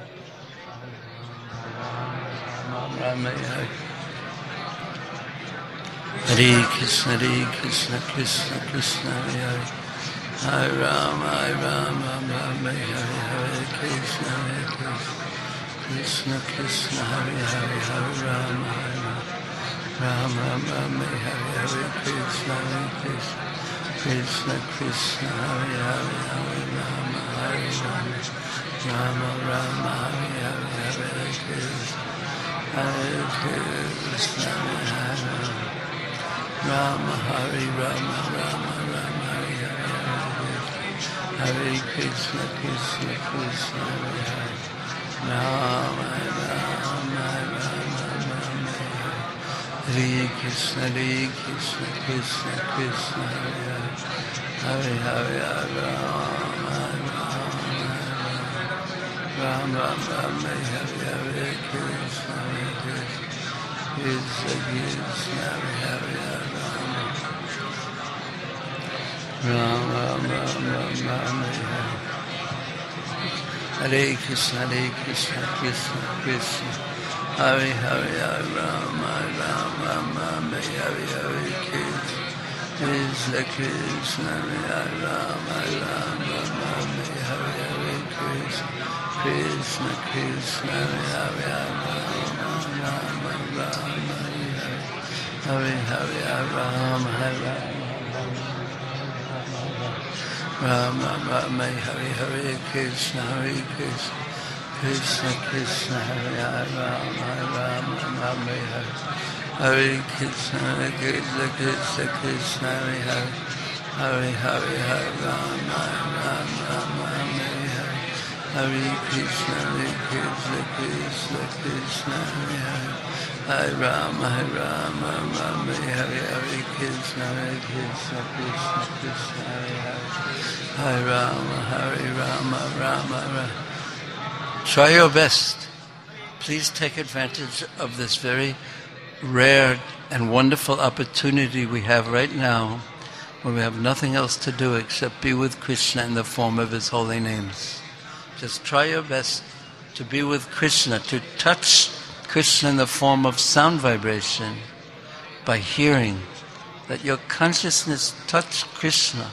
Speaker 2: Rama Hare. Hare Krishna, Hare Krishna, Krishna Krishna, Hare Hare. Hare Rama, Hare Rama, Rama Hare Hare. Krishna, Hare Krishna, Krishna Krishna, Hare Hare. Hare Rama, Hare Rama, Rama Hare Hare. Krishna, Hare Krishna, Krishna Krishna, Hare Hare. Hare Rama, Hare Rama, Rama Rama Hare Hare. Hare Krishna, Hare Krishna, Hare Rama, Hare Rama, Rama Rama Hare Hare. Hare Krishna, Krishna Krishna, Hare Hare. Rama Rama, Rama Rama Hare. Hare Krishna, Hare Krishna, Krishna Krishna, Hare Hare. Hare Hare Rama, Rama Rama Hare Hare. Krishna, Hare Krishna, Krishna Krishna, Hare Hare. Rama Rama Rama Hare. Hare Krishna, Hare Krishna, Krishna Krishna, Hare Hare. Rama Rama Rama Hare Hare. Krishna Krishna, Hare Rama Rama Rama Hare Hare. Krishna Krishna, Hare Rama Rama Rama Hare Hare. Rama Hare Rama Rama Hare Hare. Krishna Hare Krishna, Krishna Krishna, Hare Rama Rama Rama Hare Hare. Krishna Krishna, Krishna Krishna, Hare Hare. Hare Hare Rama Rama Rama Hare. Hare Krishna, Hare Krishna, Krishna Krishna, Hare Hare. Hare Rama, Hare Rama, Rama Hare Hare. Krishna, Hare Krishna, Krishna Krishna, Hare Hare. Hare Rama, Hare Rama, Rama Rama. Try your best. Please take advantage of this very rare and wonderful opportunity we have right now, where we have nothing else to do except be with Krishna in the form of His holy names. Just try your best to be with Krishna, to touch Krishna in the form of sound vibration by hearing, that your consciousness touch Krishna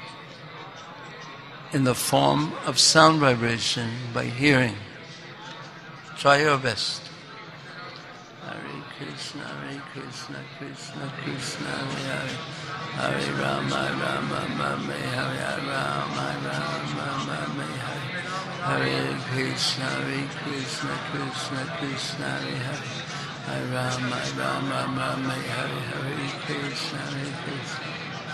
Speaker 2: in the form of sound vibration by hearing. Try your best. Hare Krishna, Hare Krishna, Krishna Krishna, Hare Hare. Hare Rama, Rama Rama Hare Hare. Rama Rama Rama Hare. Hare Krishna, Hare Krishna, Krishna Krishna, Hare Hare. Hare Rama, Rama Rama Hare Hare. Krishna, Hare Krishna.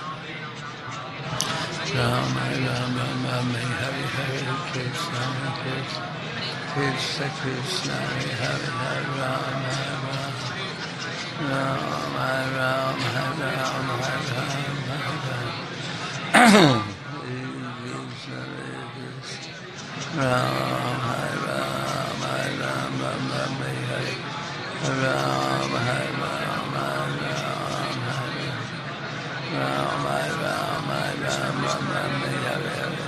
Speaker 2: Rama Rama Rama Hare Hare. Krishna, Hare Krishna. Krishna Krishna, Hare Hare. Hare Rama Rama. Rama Rama Hare Rama, Hare Rama Hare. Rama Rama Rama Rama Hare Rama Rama Rama Rama Rama Rama Rama Hare Hare.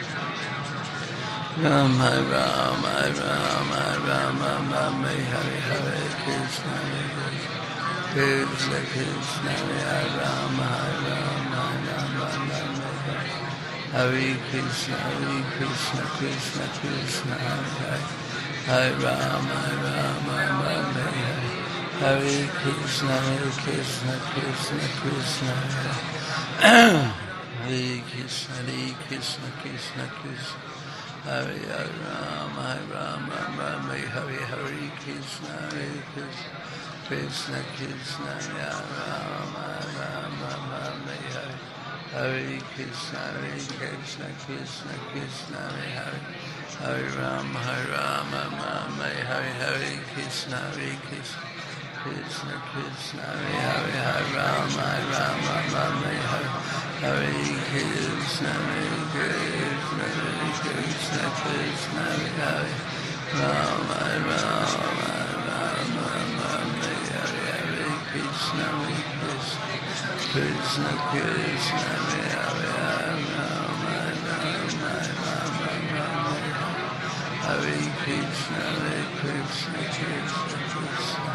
Speaker 2: Rama Rama Rama Rama Rama Hare Hare Krishna Krishna Krishna Hare Rama Rama Rama Rama Hare Krishna Hare Krishna Krishna Krishna Hare Hare Hare Rama Rama Rama Hare Hare Krishna Hare Krishna Krishna Krishna Hare Hare Krishna Hare Krishna Krishna Krishna Hare Hare Rama Rama Rama Hare Hare Krishna Hare Krishna Krishna Krishna Hare Rama Rama Rama Hare Hare Krishna Hare Krishna Krishna Krishna Hare Hare Rama Rama Rama Hare Hare Krishna Hare Krishna Krishna Krishna Hare Hare Hare Rama Rama Rama Hare Hare Krishna Hare Krishna Krishna Krishna Hare Rama Rama Rama Rama Hare Hare Krishna Hare Krishna Krishna Hare Hare Rama Rama Rama Hare Krishna Hare Krishna Krishna Krishna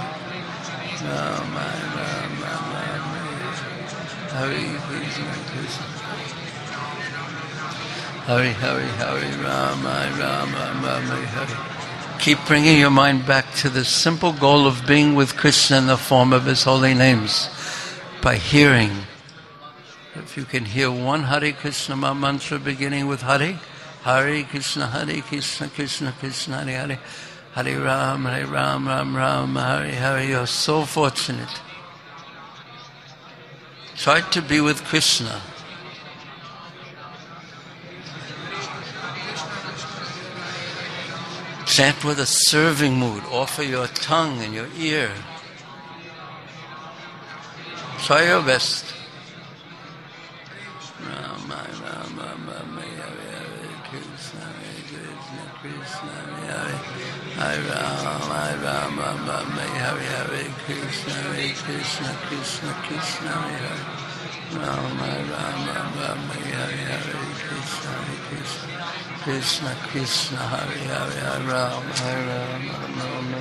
Speaker 2: Rama Rama Rama Hare Krishna Krishna Hare Hare Hare Rama Rama Rama Hare. Keep bringing your mind back to the simple goal of being with Krishna in the form of His holy names by hearing. If you can hear one Hare Krishna mantra beginning with Hare, Hare Krishna Hare Krishna Krishna Krishna Hare Hare Hare Ram, Hare Ram, Ram Ram, Hare Hare. You're so fortunate. Try to be with Krishna. Chant with a serving mood. Offer your tongue and your ear. Try your best. Rama, Rama, Rama, Hare Hare Krishna, Hare Krishna, Krishna Hare Hare Rama, Rama, Rama, Hare Hare Krishna, Hare Krishna, Krishna Krishna Hare Hare Rama, Rama, Rama, Hare Hare Krishna, Hare Krishna, Krishna Krishna Hare Hare Rama, Rama, Rama,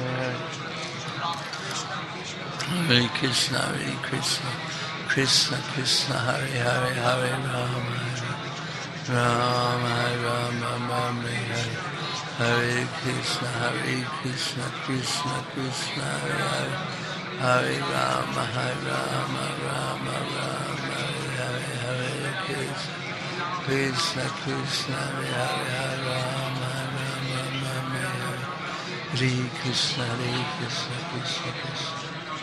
Speaker 2: Hare Krishna, Hare Krishna, Krishna Krishna Hare Hare Hare Rama, Rama, Rama, Rama, Hare Hare Krishna, Hare Krishna, Krishna Krishna Hare Hare Hare Rama, Hare Rama, Rama, Rama, Hare Hare Krishna, Krishna Krishna Hare Hare Rama, Rama, Rama, Hare Krishna, Hare Krishna, Krishna Krishna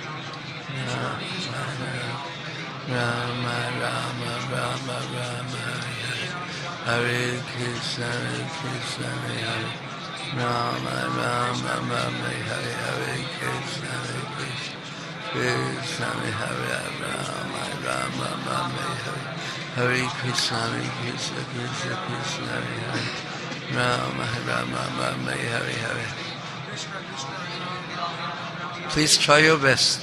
Speaker 2: Rama, Rama, Rama, Rama, Hare Krishna, Hare Krishna, Hare Rama, Rama, Rama, Hare Hare Krishna, Hare Krishna, Krishna, Hare Rama, Rama, Rama, Hare Krishna, Hare Krishna, Krishna, Krishna, Hare Rama, Rama, Rama, Hare Hare. Please try your best.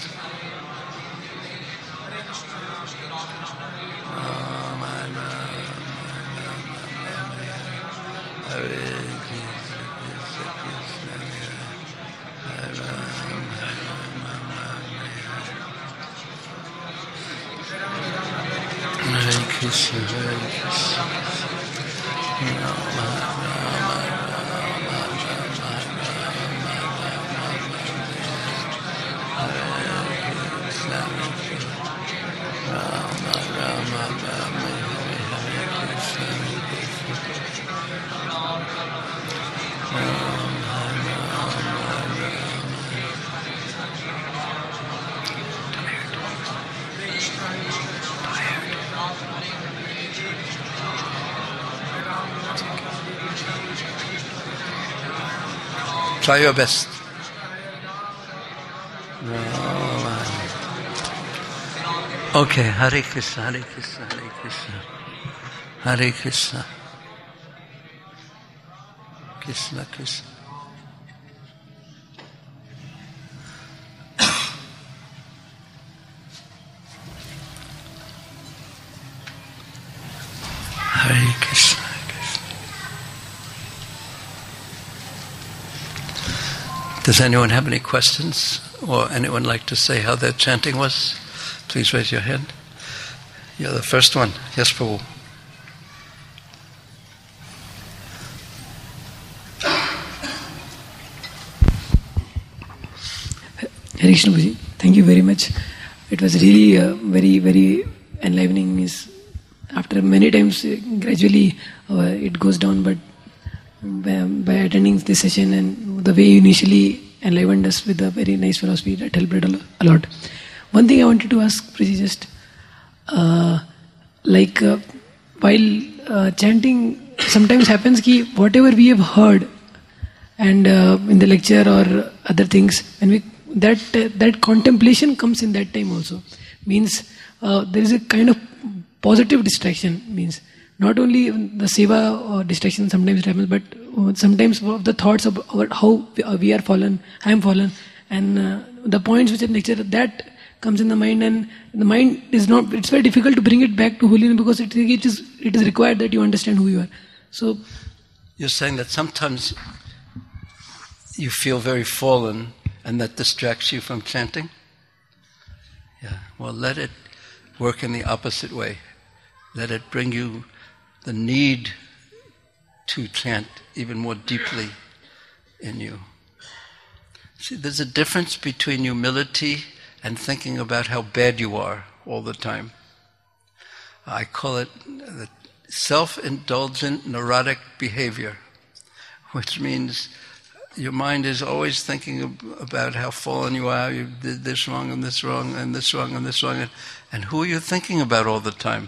Speaker 2: Krishna, Hare Krishna, Rama, Rama, Rama, Rama, Hare Krishna, Rama, Rama, Rama, Hare Krishna, try your best. Okay, Hare Krishna, Hare Krishna, Hare Krishna, Hare Krishna, Krishna Krishna. Hare Krishna. Does anyone have any questions? Or anyone like to say how their chanting was? Please raise your hand. You're the first one. Yes, Prabhu.
Speaker 7: Hare Krishna Prabhuji, thank you very much. It was really uh, very, very enlivening. Is after many times, uh, gradually uh, it goes down, but by, by attending this session and the way you initially enlivened us with a very nice philosophy, that helped a a lot. One thing I wanted to ask, Prabhuji, just uh, like uh, while uh, chanting, sometimes happens ki whatever we have heard and uh, in the lecture or other things, and we that uh, that contemplation comes in that time also. Means uh, there is a kind of positive distraction. Means not only the seva or distraction sometimes happens, but uh, sometimes the thoughts about how we are fallen, I am fallen, and uh, the points which are nature, that comes in the mind, and the mind is not. It's very difficult to bring it back to holiness because it, it is it is required that you understand who you are. So
Speaker 2: you're saying that sometimes you feel very fallen, and that distracts you from chanting? Yeah. Well, let it work in the opposite way. Let it bring you the need to chant even more deeply in you. See, there's a difference between humility and thinking about how bad you are all the time. I call it the self-indulgent neurotic behavior, which means your mind is always thinking about how fallen you are, you did this wrong and this wrong and this wrong and this wrong. And, and who are you thinking about all the time?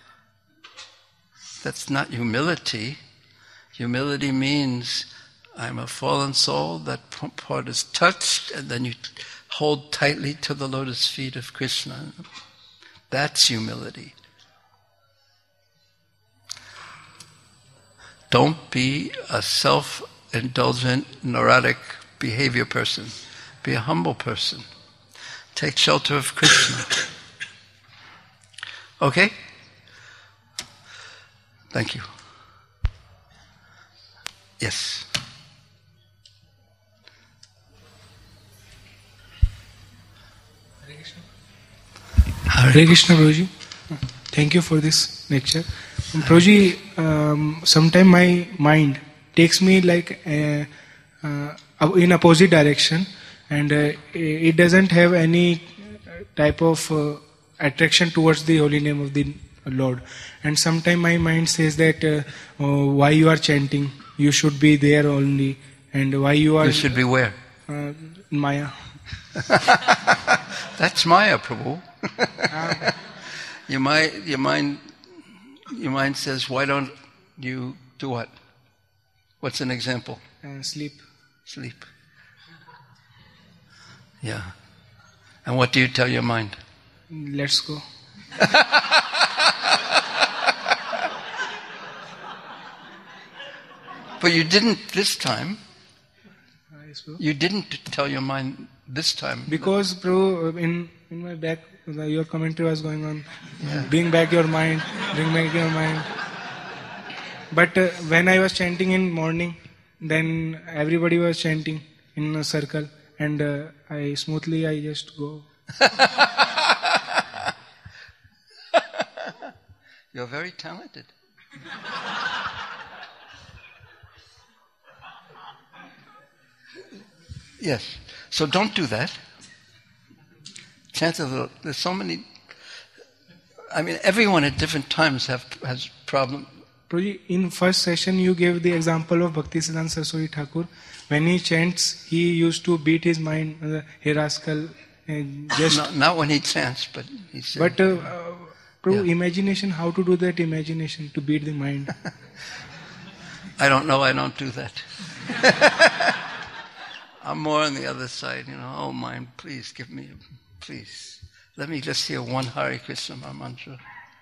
Speaker 2: That's not humility. Humility means I'm a fallen soul, that part is touched, and then you hold tightly to the lotus feet of Krishna. That's humility. Don't be a self indulgent, neurotic behavior person. Be a humble person. Take shelter of Krishna. Okay? Thank you. Yes.
Speaker 8: Hare Krishna, Prabhuji. Thank you for this lecture. Prabhuji, um, sometime my mind takes me like uh, uh, in opposite direction, and uh, it doesn't have any type of uh, attraction towards the holy name of the Lord. And sometimes my mind says that uh, oh, why you are chanting, you should be there only, and why you are...
Speaker 2: You should be where?
Speaker 8: Uh, Maya.
Speaker 2: That's Maya, Prabhu. your, mind, your, mind, your mind says, why don't you do what? What's an example?
Speaker 8: Uh, sleep.
Speaker 2: Sleep. Yeah. And what do you tell your mind?
Speaker 8: Let's go.
Speaker 2: But you didn't this time. You didn't tell your mind this time.
Speaker 8: Because, bro, in, in my back, your commentary was going on. Yeah. Bring back your mind. Bring back your mind. But uh, when I was chanting in morning, then everybody was chanting in a circle, and uh, I smoothly I just go.
Speaker 2: You're very talented. Yes. So don't do that. Chances are, there's so many. I mean, everyone at different times have has problem.
Speaker 8: In first session, you gave the example of Bhaktisiddhanta Saraswati Thakur. When he chants, he used to beat his mind, uh, hey rascal, uh, just...
Speaker 2: No, not when he chants, but he said...
Speaker 8: But, uh, uh, Prabhu, yeah. Imagination, how to do that imagination, to beat the mind?
Speaker 2: I don't know, I don't do that. I'm more on the other side, you know, oh mind, please give me, a, please. Let me just hear one Hare Krishna mantra.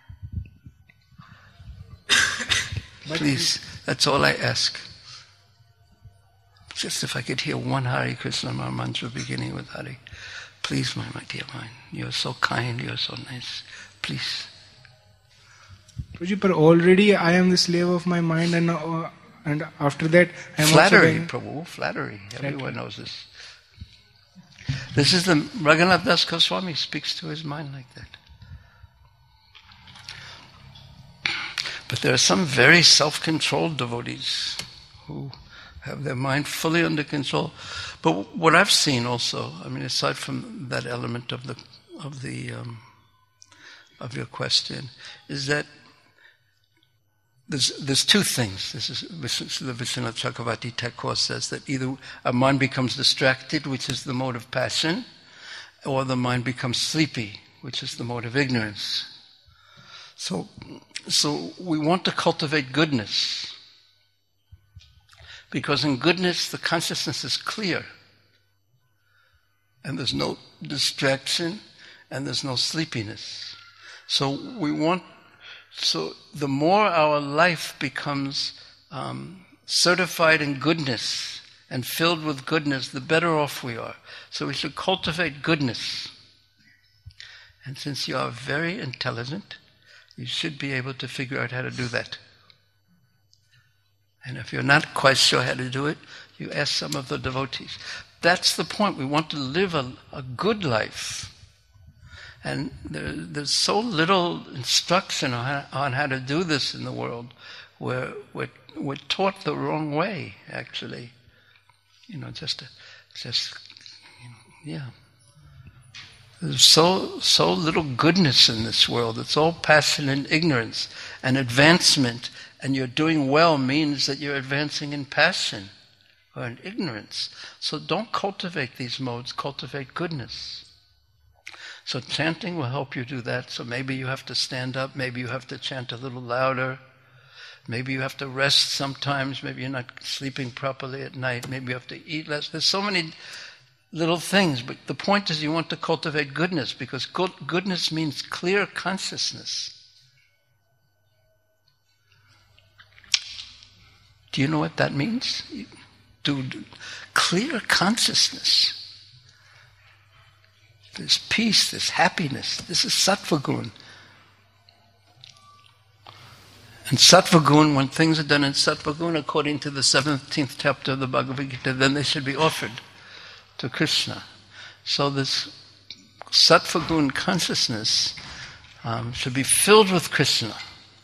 Speaker 2: Please, that's all I ask. Just if I could hear one Hare Krishna mantra beginning with Hare. Please, my, my dear mind, you're so kind, you're so nice. Please.
Speaker 8: Prabhuji, but already I am the slave of my mind, and uh, and after that I am
Speaker 2: flattery,
Speaker 8: also
Speaker 2: Prabhu, flattery. Everyone knows this. This is the Raghunath Das Goswami speaks to his mind like that. But there are some very self-controlled devotees who have their mind fully under control. But what I've seen also, I mean, aside from that element of the of the um, of your question, is that there's there's two things. This is the Vishwanath Chakravarti Thakur says that either a mind becomes distracted, which is the mode of passion, or the mind becomes sleepy, which is the mode of ignorance. So, so we want to cultivate goodness, because in goodness the consciousness is clear, and there's no distraction, and there's no sleepiness. So we want. So the more our life becomes um, certified in goodness and filled with goodness, the better off we are. So we should cultivate goodness. And since you are very intelligent, you should be able to figure out how to do that. And if you're not quite sure how to do it, you ask some of the devotees. That's the point. We want to live a, a good life. And there, there's so little instruction on how, on how to do this in the world. We're, we're, we're taught the wrong way, actually. You know, just, just, you know, yeah. There's so, so little goodness in this world. It's all passion and ignorance and advancement. And you're doing well means that you're advancing in passion or in ignorance. So don't cultivate these modes, cultivate goodness. So chanting will help you do that. So maybe you have to stand up, maybe you have to chant a little louder, maybe you have to rest sometimes, maybe you're not sleeping properly at night, maybe you have to eat less. There's so many little things, but the point is you want to cultivate goodness, because good, goodness means clear consciousness. Do you know what that means? To clear consciousness. There's peace, there's happiness. This is Sattva Gun. And Sattva Gun, when things are done in Sattva Gun, according to the seventeenth chapter of the Bhagavad Gita, then they should be offered to Krishna. So this Sattva Gun consciousness um, should be filled with Krishna.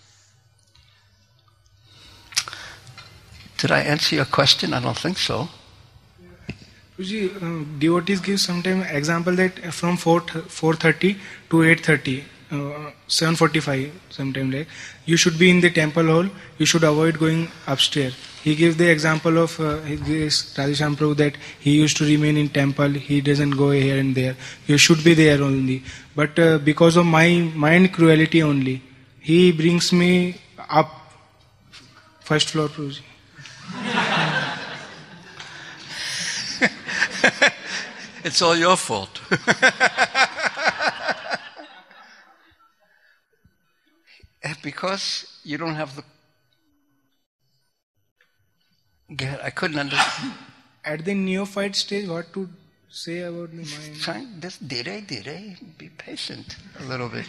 Speaker 2: Did I answer your question? I don't think so.
Speaker 8: Guruji, uh, devotees give sometimes example that from four thirty to eight thirty, uh, seven forty-five, sometimes like, you should be in the temple hall, you should avoid going upstairs. He gives the example of uh, this Radheshyam Prabhu that he used to remain in temple, he doesn't go here and there. You should be there only. But uh, because of my mind cruelty only, he brings me up first floor, Prabhuji.
Speaker 2: It's all your fault. Because you don't have the... Get, I couldn't understand.
Speaker 8: At the neophyte stage, what to say about the mind?
Speaker 2: Trying, just dire, dire, be patient a little bit.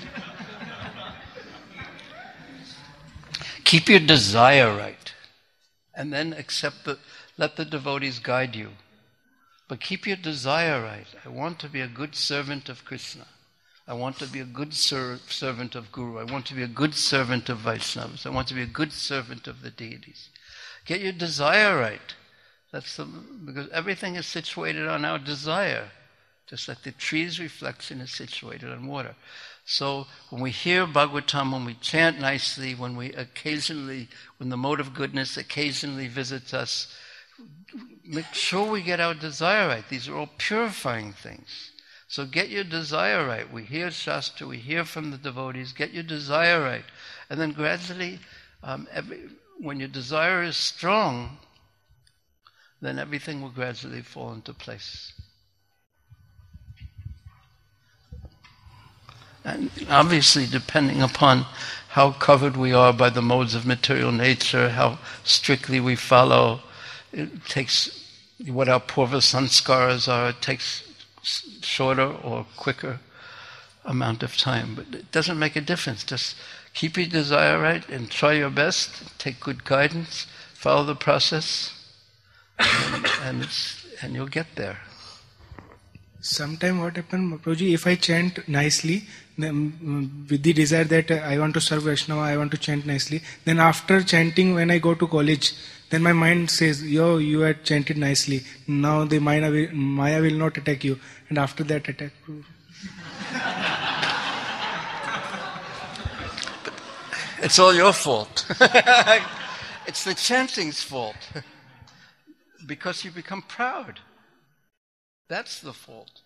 Speaker 2: Keep your desire right. And then accept the, let the devotees guide you. But keep your desire right. I want to be a good servant of Krishna. I want to be a good ser- servant of Guru. I want to be a good servant of Vaishnavas. I want to be a good servant of the deities. Get your desire right. That's the, because everything is situated on our desire. Just like the tree's reflection is situated on water. So when we hear Bhagavatam, when we chant nicely, when we occasionally, when the mode of goodness occasionally visits us, make sure we get our desire right. These are all purifying things. So get your desire right. We hear Shastra, we hear from the devotees, get your desire right. And then gradually, um, every, when your desire is strong, then everything will gradually fall into place. And obviously, depending upon how covered we are by the modes of material nature, how strictly we follow, it takes what our purva sanskaras are, it takes shorter or quicker amount of time. But it doesn't make a difference. Just keep your desire right and try your best. Take good guidance. Follow the process. And, and, it's, and you'll get there.
Speaker 8: Sometimes what happens, Prabhuji, if I chant nicely, then, with the desire that I want to serve Vaishnava, I want to chant nicely, then after chanting, when I go to college, then my mind says, yo, you had chanted nicely. Now the Maya will, Maya will not attack you. And after that attack.
Speaker 2: It's all your fault. It's the chanting's fault. Because you become proud. That's the fault.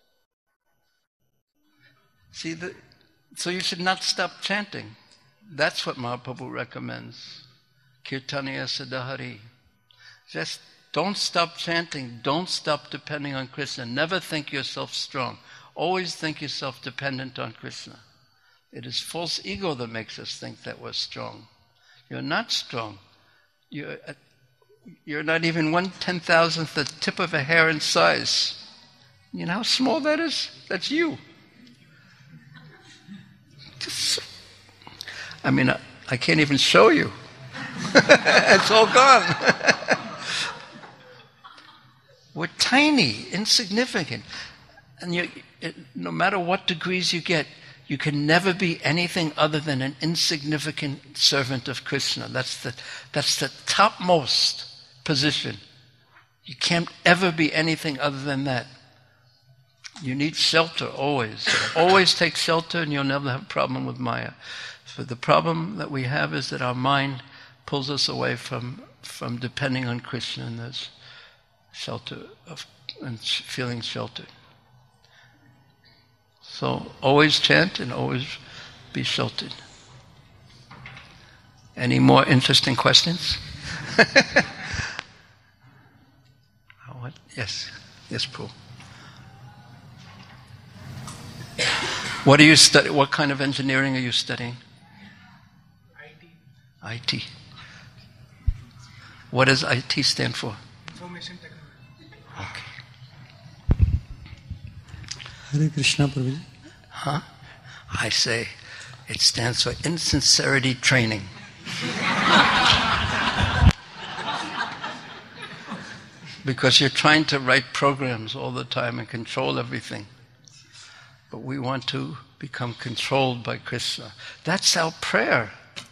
Speaker 2: See, the, so you should not stop chanting. That's what Mahaprabhu recommends. Kirtaniya Sadahari. Just don't stop chanting. Don't stop depending on Krishna. Never think yourself strong. Always think yourself dependent on Krishna. It is false ego that makes us think that we're strong. You're not strong. You're, you're not even one ten thousandth the tip of a hair in size. You know how small that is? That's you. Just, I mean, I, I can't even show you. It's all gone. We're tiny, insignificant. And you, it, no matter what degrees you get, you can never be anything other than an insignificant servant of Krishna. That's the, that's the topmost position. You can't ever be anything other than that. You need shelter always. Always take shelter and you'll never have a problem with Maya. So the problem that we have is that our mind pulls us away from, from depending on Krishna and this shelter of and feeling sheltered. So always chant and always be sheltered. Any more interesting questions? What? Yes. Yes, Prabhu. What are you study? What kind of engineering are you studying?
Speaker 8: I T.
Speaker 2: I T. What does I T stand for?
Speaker 8: Information technology.
Speaker 2: Okay.
Speaker 9: Hare Krishna, Prabhuji.
Speaker 2: Huh? I say it stands for insincerity training. Because you're trying to write programs all the time and control everything. But we want to become controlled by Krishna. That's our prayer.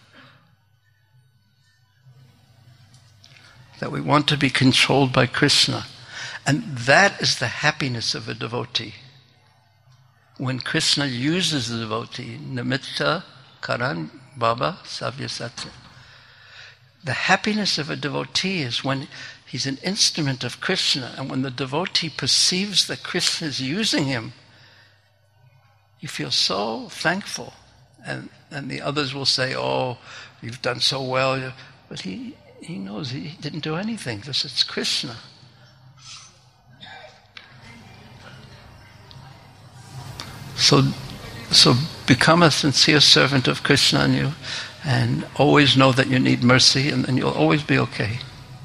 Speaker 2: That we want to be controlled by Krishna. And that is the happiness of a devotee. When Krishna uses the devotee, Nimitta Karan Baba Savyasatya. The happiness of a devotee is when he's an instrument of Krishna, and when the devotee perceives that Krishna is using him, you feel so thankful. And, and the others will say, oh, you've done so well. But he, he knows he didn't do anything. Just it's Krishna. So, so become a sincere servant of Krishna and, you, and always know that you need mercy, and then you'll always be okay.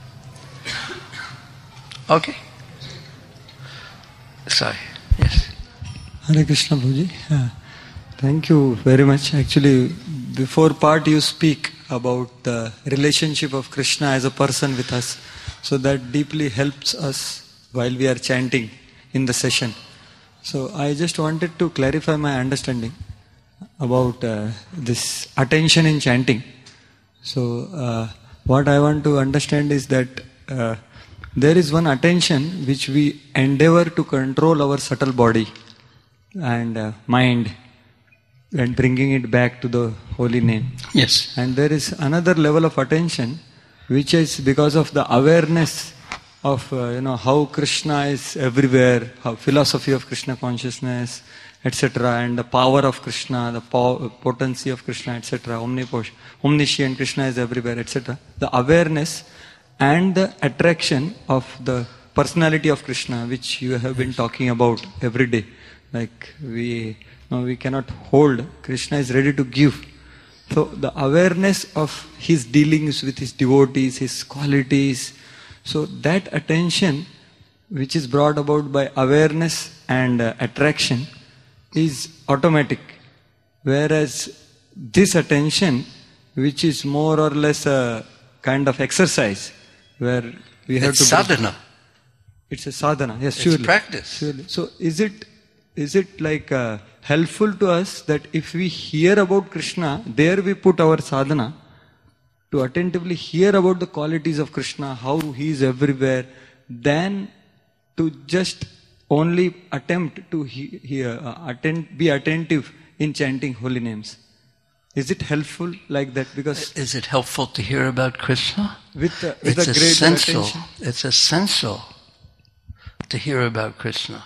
Speaker 2: Okay? Sorry. Yes.
Speaker 9: Hare Krishna, Prabhuji. Uh, thank you very much. Actually, before part you speak about the relationship of Krishna as a person with us. So that deeply helps us while we are chanting in the session. So I just wanted to clarify my understanding about uh, this attention in chanting. So uh, what I want to understand is that uh, there is one attention which we endeavor to control our subtle body and uh, mind and bringing it back to the holy name.
Speaker 2: Yes.
Speaker 9: And there is another level of attention which is because of the awareness of uh, you know how Krishna is everywhere, how philosophy of Krishna consciousness, et cetera, and the power of Krishna, the po- potency of Krishna, et cetera, omnipotent, omniscient Krishna is everywhere, et cetera. The awareness and the attraction of the personality of Krishna, which you have been talking about every day. Like we, no, we cannot hold. Krishna is ready to give. So the awareness of his dealings with his devotees, his qualities. So that attention, which is brought about by awareness and uh, attraction, is automatic. Whereas this attention, which is more or less a kind of exercise, where we have
Speaker 2: it's
Speaker 9: to...
Speaker 2: sadhana.
Speaker 9: It's a sadhana, yes,
Speaker 2: It's
Speaker 9: surely.
Speaker 2: practice.
Speaker 9: Surely. So is it is it like uh, helpful to us that if we hear about Krishna, there we put our sadhana, to attentively hear about the qualities of Krishna, how he is everywhere, than to just only attempt to he, hear, uh, attend, be attentive in chanting holy names? Is it helpful like that? Because
Speaker 2: is it helpful to hear about Krishna?
Speaker 9: With, uh, with
Speaker 2: it's
Speaker 9: a great
Speaker 2: essential.
Speaker 9: attention.
Speaker 2: It's essential to hear about Krishna.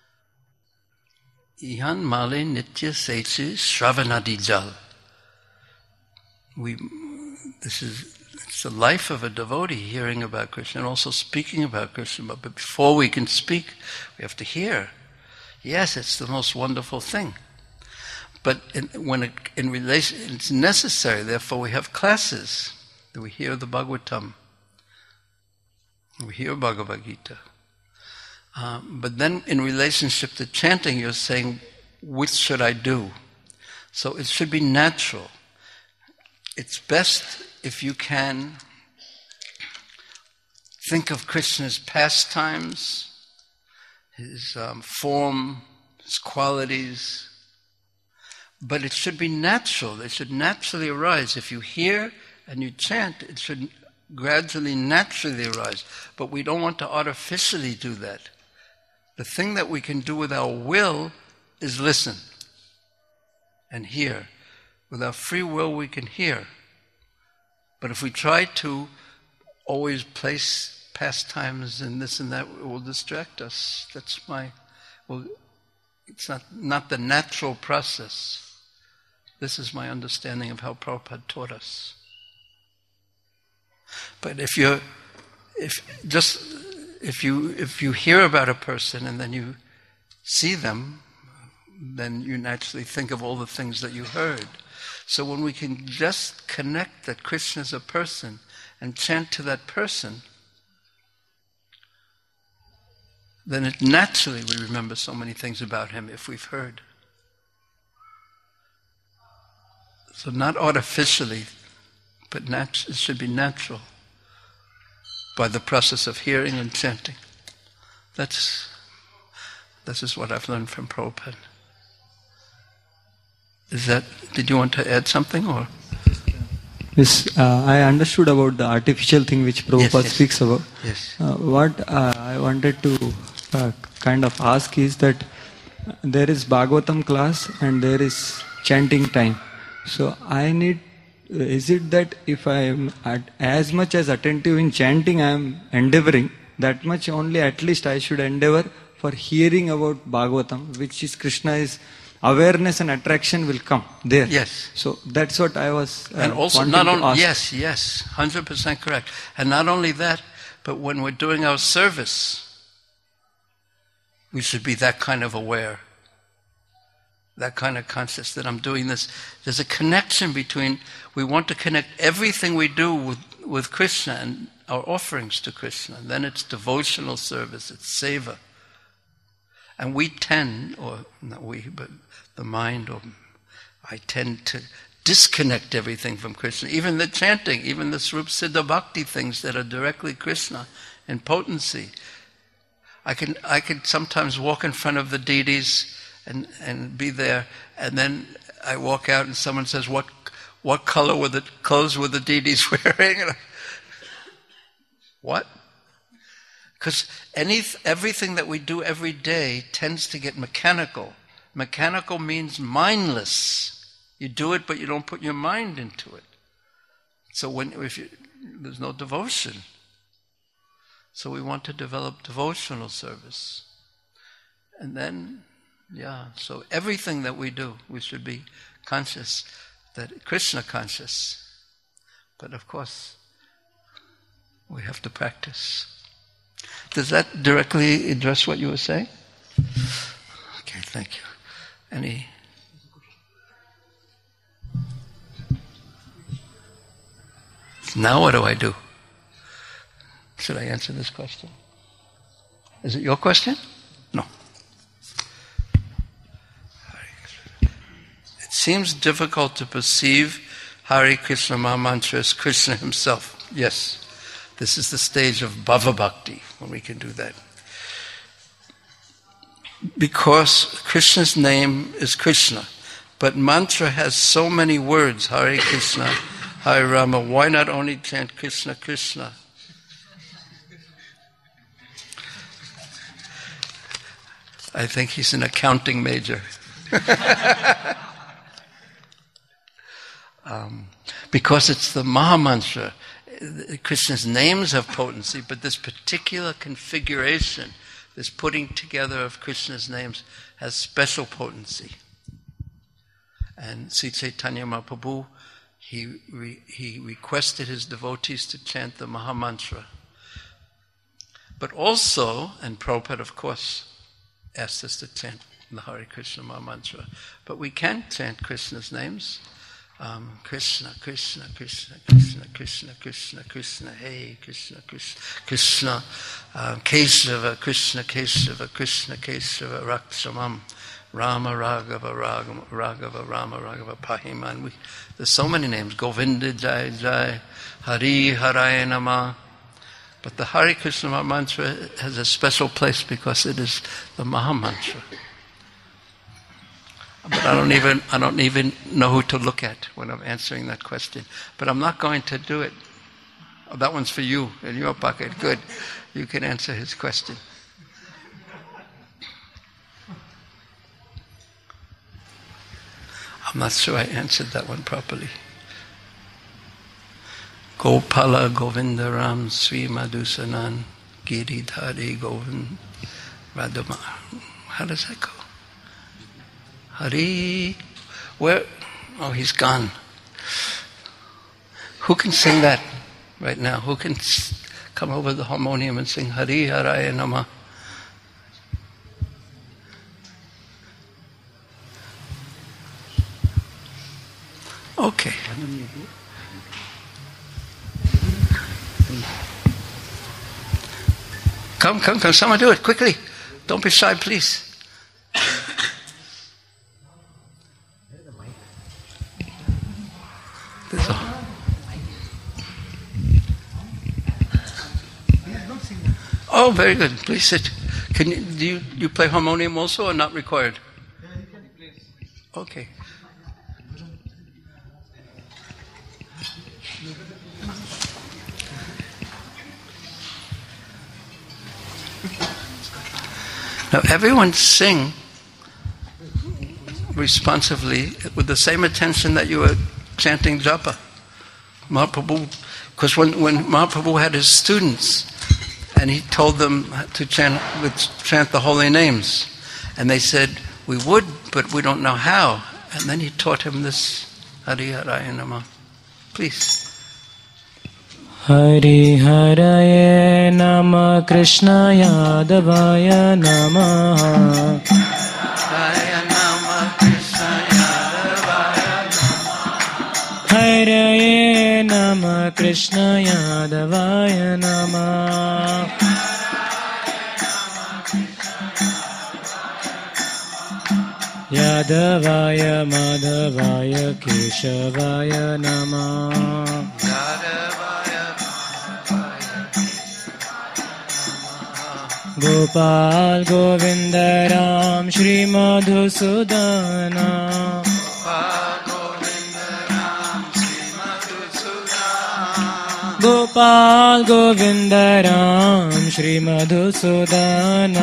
Speaker 2: Ihan male nitya seitsu shravanadi jal. We, this is it's the life of a devotee, hearing about Krishna and also speaking about Krishna. But before we can speak, we have to hear. Yes, it's the most wonderful thing. But in, when it, in relation, it's necessary. Therefore, we have classes. We hear the Bhagavatam. We hear Bhagavad Gita. Um, but then, in relationship to chanting, you're saying, "Which should I do?" So it should be natural. It's best if you can think of Krishna's pastimes, his um, form, his qualities. But it should be natural. They should naturally arise. If you hear and you chant, it should gradually, naturally arise. But we don't want to artificially do that. The thing that we can do with our will is listen and hear. With our free will, we can hear. But if we try to always place pastimes and this and that, it will distract us. That's my... Well, it's not, not the natural process. This is my understanding of how Prabhupada taught us. But if you're, if just if you if you hear about a person and then you see them, then you naturally think of all the things that you heard. So when we can just connect that Krishna is a person and chant to that person, then it naturally we remember so many things about him if we've heard. So not artificially, but nat- it should be natural by the process of hearing and chanting. That's this is what I've learned from Prabhupada. Is that? Did you want to add something or?
Speaker 9: Yes, uh, I understood about the artificial thing which Prabhupada
Speaker 2: yes, yes.
Speaker 9: speaks about.
Speaker 2: Yes.
Speaker 9: Uh, what uh, I wanted to uh, kind of ask is that there is Bhagavatam class and there is chanting time. So I need, is it that if I am at as much as attentive in chanting I am endeavoring, that much only at least I should endeavor for hearing about Bhagavatam, which is Krishna is awareness and attraction will come there.
Speaker 2: Yes.
Speaker 9: So that's what I was uh,
Speaker 2: and also
Speaker 9: wanting
Speaker 2: not
Speaker 9: to
Speaker 2: only
Speaker 9: ask.
Speaker 2: yes, yes, one hundred percent correct. And not only that, but when we're doing our service, we should be that kind of aware. That kind of conscious that I'm doing this. There's a connection between, we want to connect everything we do with, with Krishna and our offerings to Krishna. And then it's devotional service, it's seva. And we tend, or not we, but the mind, or I tend to disconnect everything from Krishna. Even the chanting, even the Srup Siddha Bhakti things that are directly Krishna in potency. I can I can sometimes walk in front of the deities and, and be there, and then I walk out and someone says, what what color were the clothes were the deities wearing? And I, what? Because any everything that we do every day tends to get mechanical. Mechanical means mindless. You do it, but you don't put your mind into it. So when if you, there's no devotion. So we want to develop devotional service. And then, yeah, so everything that we do, we should be conscious, that Krishna conscious. But of course, we have to practice. Does that directly address what you were saying? Okay, thank you. Any? Now what do I do? Should I answer this question? Is it your question? No. seems difficult to perceive Hare Krishna Mahamantra as Krishna himself. Yes, this is the stage of Bhava Bhakti, when we can do that. Because Krishna's name is Krishna, but mantra has so many words, Hare Krishna, Hare Rama, why not only chant Krishna, Krishna? I think he's an accounting major. um, because it's the Mahamantra. Krishna's names have potency, but this particular configuration, this putting together of Krishna's names, has special potency. And Sri Chaitanya Mahaprabhu, he, re, he requested his devotees to chant the Mahamantra. But also, and Prabhupada, of course, asked us to chant the Hare Krishna Mahamantra. But we can chant Krishna's names. Um, Krishna, Krishna, Krishna, Krishna, Krishna, Krishna, Krishna, Hey, Krishna, Krishna, Krishna, uh, Kesava, Krishna, Kesava, Krishna, Kesava, Rakshamam, Rama, Raghava, Raghava, Raghava, Rama, Raghava, Pahiman. We, there's so many names. Govinda, Jai, Jai, Hari, Haraya Nama. But the Hare Krishna Mahamantra has a special place because it is the Mahamantra. But I don't even I don't even know who to look at when I'm answering that question. But I'm not going to do it. Oh, that one's for you in your pocket. Good. You can answer his question. I'm not sure I answered that one properly. Gopala Govinda Ram Sri Madhusanan Giridhari Govind Radhama. How does that go? Hari, where? Oh, he's gone. Who can sing that right now? Who can come over the harmonium and sing Hari Haraya Nama? Okay. Come, come, come. Someone do it quickly. Don't be shy, please. Oh, very good. Please sit. Can you do you, you play harmonium also, or not required? Okay. Now, everyone sing responsively with the same attention that you were chanting japa. Mahaprabhu, because when, when Mahaprabhu had his students, and he told them to chant, chant the holy names, and they said, we would, but we don't know how. And then he taught him this, Hari Haraya Nama. Please.
Speaker 10: Hari Haraya Nama Krishna Yadavaya Namaha.
Speaker 2: Haraya Nama Krishna Yadavaya Namaha.
Speaker 10: Haraya Nama Krishna Yadavaya Namaha. Yadavaya Madhavaya Keshavaya Namaha. Gopal Govinda Ram Shri Madhusudana. Gopal Govinda Ram Shri Madhusudana.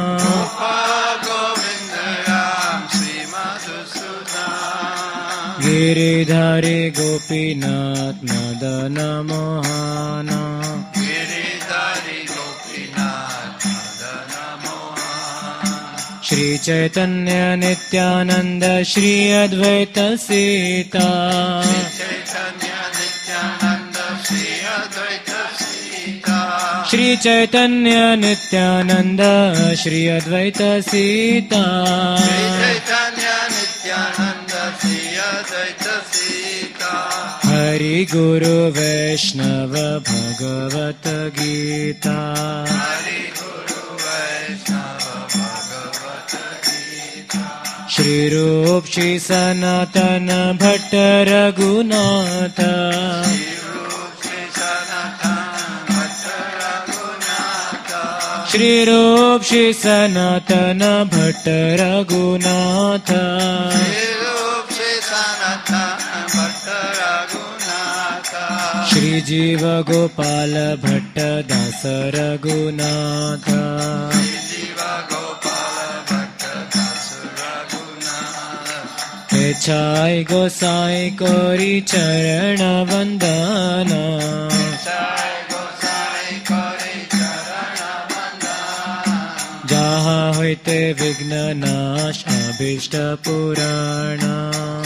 Speaker 10: Giridhari Gopinath Madana Mohana. Shri Chaitanya Nityananda Shri Advaita Sita. Shri Chaitanya Nityananda Shri Advaita Sita. Hari Guru Vaishnava Bhagavata Gita. Shri Rup Shri Sanatana Bhatta Raghunatha Shri Rup Shri Sanatana Bhatta Raghunatha Shri Jiva Gopala Bhatta Dasa Raghunatha Echai Gosai Kori Charana Vandana Jaha hoite Vigna Nash Abhishta Purana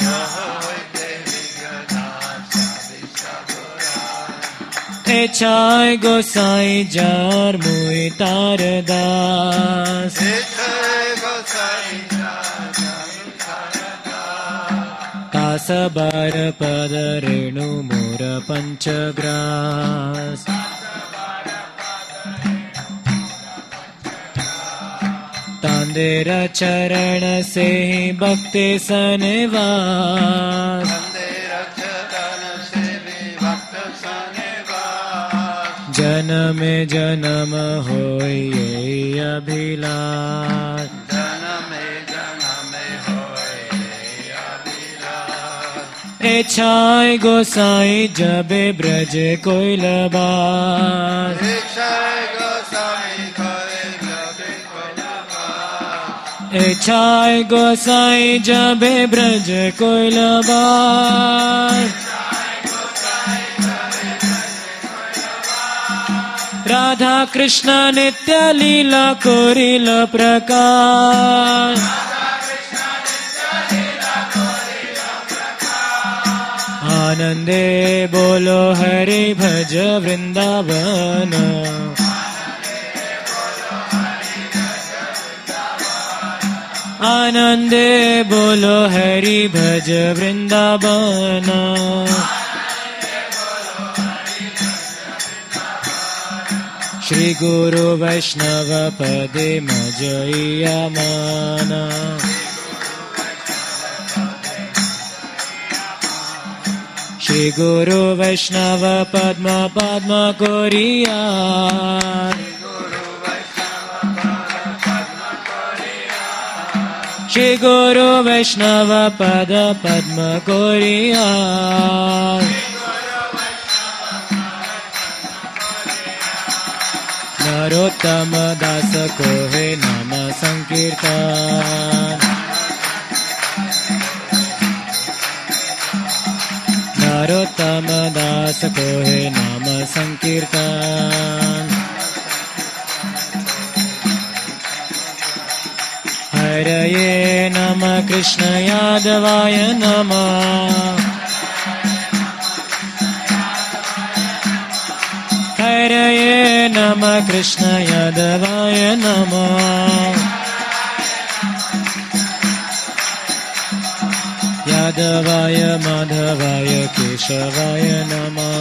Speaker 10: Echai Gosai Jar Muitar Das Tasabar Pada Renu Mura Panchagras Tandera Charana Sehi Bhakti Sanivas Janame Janama Hoy Abhilash Echai Gosai Jabe Braje Koilabas Echai Gosai Jabe Braje Koilabas Radha Krishna Nitya Leela Korila Prakash Anande Bolo Hari Bhaja Vrindavana Anande Bolo Hari Bhaja Vrindavana Shri Guru Vaishnava Pade Majayamana Shri Guru Vaishnava Padma Padma Koriya Shri Guru Vaishnava Pada Padma Koriya Narottama Dasa Kohe Nama Sankirtan Narottama Dasa Kohe Nama Sankirtan Haraye Nama Krishna Yadavaya Nama Haraye Nama Krishna Yadavaya Nama Yadavaya Madhavaya Keshavaya Nama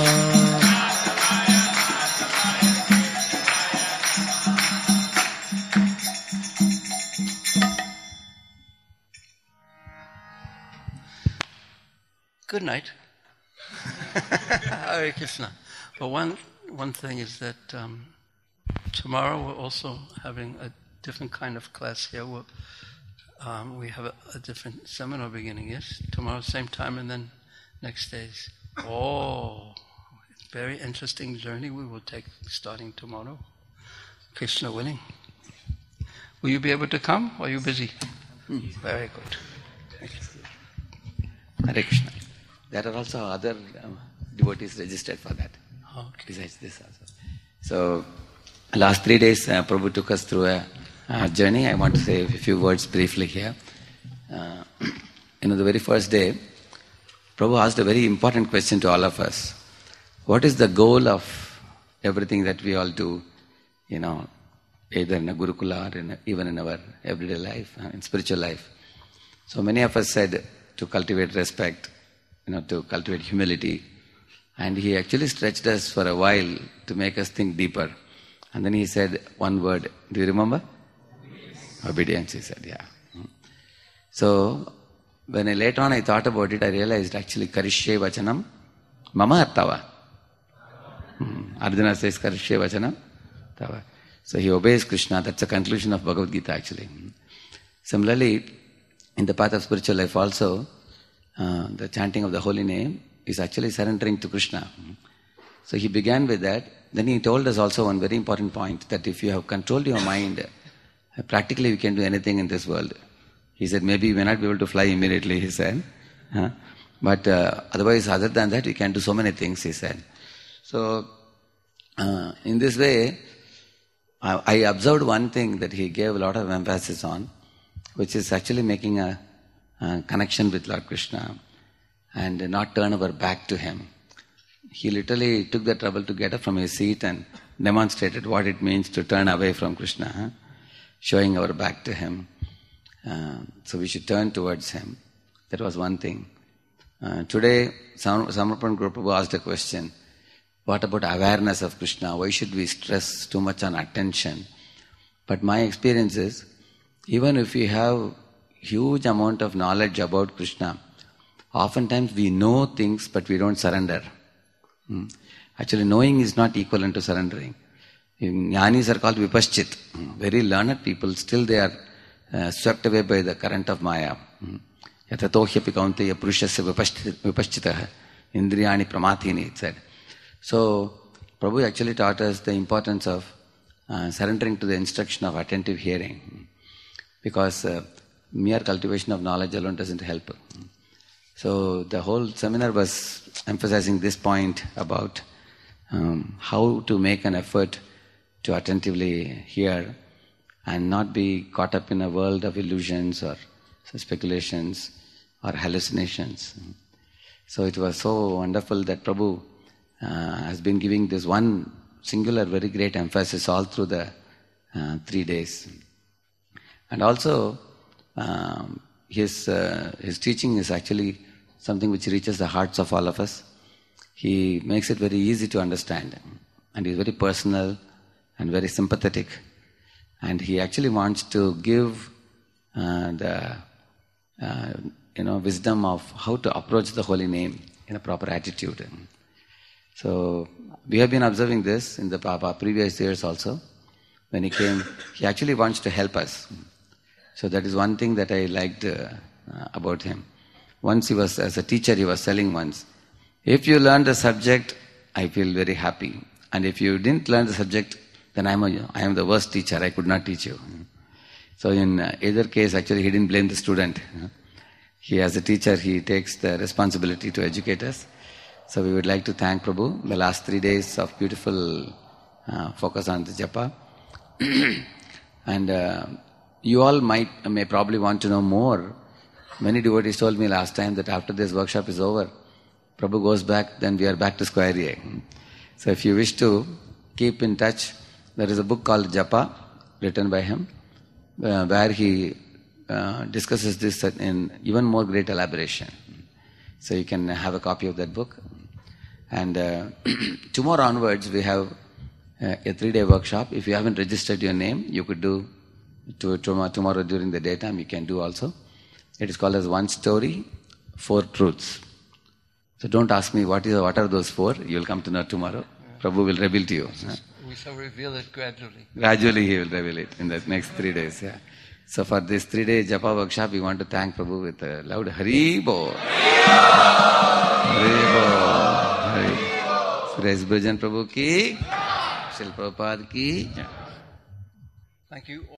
Speaker 2: Good night. Hare Krishna. But one one thing is that um, tomorrow we're also having a different kind of class here. We'll, um, we have a, a different seminar beginning, yes? Tomorrow, same time, and then next days. Oh, very interesting journey we will take starting tomorrow. Krishna willing. Will you be able to come, or are you busy? Hmm. Very good. Thank you.
Speaker 11: Hare Krishna. There are also other um, devotees registered for that.
Speaker 2: Okay.
Speaker 11: Besides this also. So, last three days, uh, Prabhu took us through a, a journey. I want to say a few words briefly here. Uh, you know, the very first day, Prabhu asked a very important question to all of us. What is the goal of everything that we all do, you know, either in a Gurukula or in a, even in our everyday life, uh, in spiritual life? So many of us said to cultivate respect, you know, to cultivate humility. And he actually stretched us for a while to make us think deeper. And then he said one word. Do you remember? Yes. Obedience, he said, yeah. So, when I later on I thought about it, I realized actually Karishye Vachanam Mama Tava. Hmm. Arjuna says Karishye Vachanam Tava. So he obeys Krishna. That's the conclusion of Bhagavad Gita actually. Similarly, in the path of spiritual life also, uh, the chanting of the holy name is actually surrendering to Krishna. So he began with that. Then he told us also one very important point, that if you have controlled your mind, practically you can do anything in this world. He said, maybe you may not be able to fly immediately, he said. Huh? But uh, otherwise, other than that, you can do so many things, he said. So, uh, in this way, I, I observed one thing that he gave a lot of emphasis on, which is actually making a, a connection with Lord Krishna and not turn our back to him. He literally took the trouble to get up from his seat and demonstrated what it means to turn away from Krishna, huh? Showing our back to him. Uh, so we should turn towards him. That was one thing. Uh, today, Sam- Samarpan Guru Prabhu asked a question. What about awareness of Krishna? Why should we stress too much on attention? But my experience is, even if we have huge amount of knowledge about Krishna, oftentimes we know things but we don't surrender. Hmm. Actually, knowing is not equivalent to surrendering. Jnanis are called vipaschit. Very learned people, still they are uh, swept away by the current of Maya. Yatatohyapi kaunteya purushasya vipaschitaha indriyani pramathini, it said. So, Prabhu actually taught us the importance of uh, surrendering to the instruction of attentive hearing. Because uh, mere cultivation of knowledge alone doesn't help. So, the whole seminar was emphasizing this point about um, how to make an effort to attentively hear and not be caught up in a world of illusions or speculations or hallucinations. So it was so wonderful that Prabhu uh, has been giving this one singular, very great emphasis all through the uh, three days. And also, um, his uh, his teaching is actually something which reaches the hearts of all of us. He makes it very easy to understand, and he's very personal and very sympathetic. And he actually wants to give uh, the uh, you know wisdom of how to approach the holy name in a proper attitude. So we have been observing this in the previous years also. When he came, he actually wants to help us. So that is one thing that I liked uh, about him. Once he was, as a teacher, he was telling once, if you learn the subject, I feel very happy. And if you didn't learn the subject, then I am, a, I am the worst teacher, I could not teach you. So in uh, either case, actually he didn't blame the student. He, as a teacher, he takes the responsibility to educate us. So we would like to thank Prabhu, the last three days of beautiful uh, focus on the japa. And uh, you all might, may probably want to know more. Many devotees told me last time that after this workshop is over, Prabhu goes back, then we are back to square A. So if you wish to keep in touch, there is a book called Japa, written by him, uh, where he uh, discusses this in even more great elaboration. So you can have a copy of that book. And uh, tomorrow onwards, we have uh, a three-day workshop. If you haven't registered your name, you could do to, to, tomorrow during the daytime, you can do also. It is called as One Story, Four Truths. So don't ask me what is what are those four. You will come to know tomorrow. Yeah. Prabhu will reveal to you. Huh?
Speaker 2: We shall reveal it gradually.
Speaker 11: Gradually he will reveal it in the next three days. Yeah. So for this three-day japa workshop, we want to thank Prabhu with a loud Hari Bo. Hari Bo. Hari. Suresh Bhajan Prabhu ki, Shil Prabhupada ki.
Speaker 2: Thank you.